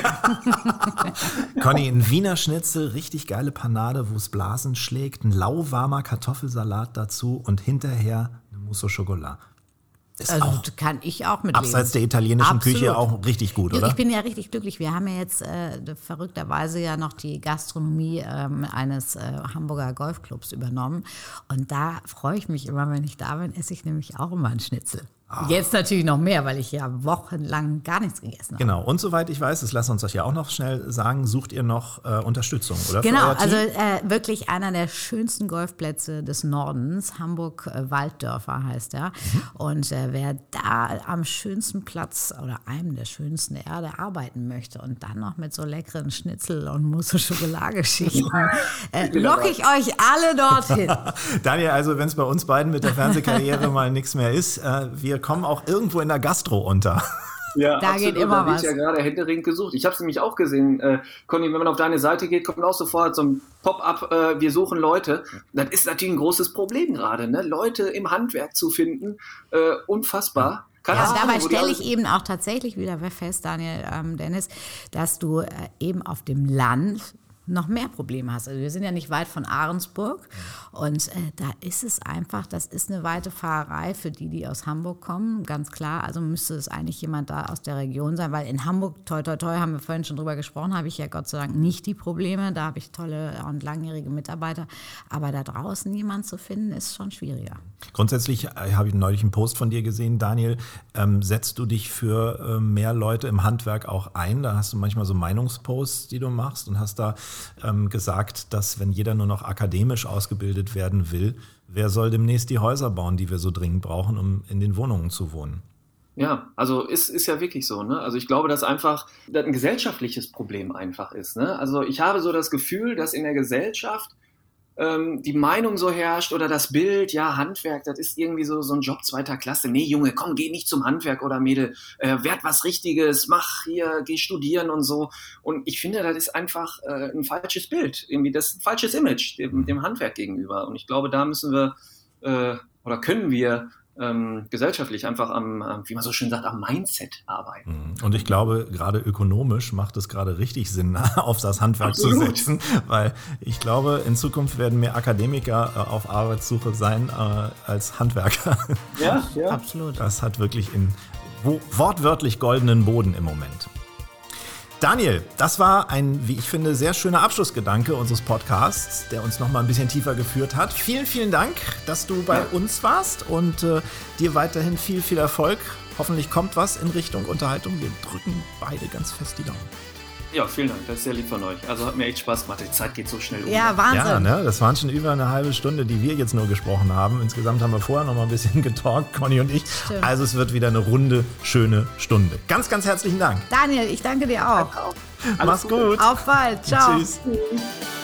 Conny, ein Wiener Schnitzel, richtig geile Panade, wo es Blasen schlägt, ein lauwarmer Kartoffelsalat dazu und hinterher eine Mousse au Chocolat. Ist also auch kann ich auch mit abseits der italienischen Absolut. Küche auch richtig gut, oder? Ich bin ja richtig glücklich. Wir haben ja jetzt äh, verrückterweise ja noch die Gastronomie ähm, eines äh, Hamburger Golfclubs übernommen. Und da freue ich mich immer, wenn ich da bin, esse ich nämlich auch immer einen Schnitzel. Oh. Jetzt natürlich noch mehr, weil ich ja wochenlang gar nichts gegessen habe. Genau, und soweit ich weiß, das lassen uns euch ja auch noch schnell sagen, sucht ihr noch äh, Unterstützung, oder? Genau, also äh, wirklich einer der schönsten Golfplätze des Nordens, Hamburg-Walddörfer heißt er. Mhm. Und äh, wer da am schönsten Platz oder einem der schönsten der Erde arbeiten möchte und dann noch mit so leckeren Schnitzel und Mousse-Schokolade-Geschichten, äh, locke ich euch alle dorthin. Daniel, also wenn es bei uns beiden mit der Fernsehkarriere mal nichts mehr ist, äh, wir kommen auch irgendwo in der Gastro unter. Ja, da absolut. geht immer da wird was. ja gerade händeringend gesucht. Ich habe es nämlich auch gesehen, äh, Conny, wenn man auf deine Seite geht, kommt auch sofort so ein Pop-up, äh, wir suchen Leute. Das ist natürlich ein großes Problem gerade, ne? Leute im Handwerk zu finden, äh, unfassbar. Keine Ja, Ahnung, dabei wo die stelle alle- ich eben auch tatsächlich wieder fest, Daniel, ähm, Dennis, dass du äh, eben auf dem Land noch mehr Probleme hast. Also wir sind ja nicht weit von Ahrensburg und äh, da ist es einfach, das ist eine weite Fahrerei für die, die aus Hamburg kommen, ganz klar. Also müsste es eigentlich jemand da aus der Region sein, weil in Hamburg, toi toi toi, haben wir vorhin schon drüber gesprochen, habe ich ja Gott sei Dank nicht die Probleme. Da habe ich tolle und langjährige Mitarbeiter. Aber da draußen jemanden zu finden, ist schon schwieriger. Grundsätzlich äh, habe ich neulich einen Post von dir gesehen, Daniel. Ähm, setzt du dich für äh, mehr Leute im Handwerk auch ein? Da hast du manchmal so Meinungsposts, die du machst und hast da ähm, gesagt, dass wenn jeder nur noch akademisch ausgebildet werden will, wer soll demnächst die Häuser bauen, die wir so dringend brauchen, um in den Wohnungen zu wohnen? Ja, also ist, ist ja wirklich so, ne? Also ich glaube, dass einfach das ein gesellschaftliches Problem einfach ist, ne? Also ich habe so das Gefühl, dass in der Gesellschaft ähm, die Meinung so herrscht oder das Bild, ja, Handwerk, das ist irgendwie so, so ein Job zweiter Klasse. Nee, Junge, komm, geh nicht zum Handwerk oder Mädel, äh, werd was Richtiges, mach hier, geh studieren und so. Und ich finde, das ist einfach äh, ein falsches Bild, irgendwie das ist ein falsches Image dem, dem Handwerk gegenüber. Und ich glaube, da müssen wir äh, oder können wir Ähm, gesellschaftlich einfach am, wie man so schön sagt, am Mindset arbeiten. Und ich glaube, gerade ökonomisch macht es gerade richtig Sinn, auf das Handwerk Absolut. zu setzen, weil ich glaube, in Zukunft werden mehr Akademiker äh, auf Arbeitssuche sein äh, als Handwerker. Ja, ja. Absolut. Das hat wirklich in wo, wortwörtlich goldenen Boden im Moment. Daniel, das war ein, wie ich finde, sehr schöner Abschlussgedanke unseres Podcasts, der uns noch mal ein bisschen tiefer geführt hat. Vielen, vielen Dank, dass du bei Ja. uns warst und äh, dir weiterhin viel, viel Erfolg. Hoffentlich kommt was in Richtung Unterhaltung. Wir drücken beide ganz fest die Daumen. Ja, vielen Dank, das ist sehr lieb von euch. Also hat mir echt Spaß gemacht, die Zeit geht so schnell um. Ja, Wahnsinn. Ja, ne, das waren schon über eine halbe Stunde, die wir jetzt nur gesprochen haben. Insgesamt haben wir vorher noch mal ein bisschen getalkt, Conny und ich. Stimmt. Also es wird wieder eine runde, schöne Stunde. Ganz, ganz herzlichen Dank. Daniel, ich danke dir auch. Alles Mach's Gute. gut. Auf bald. Ciao. Tschüss.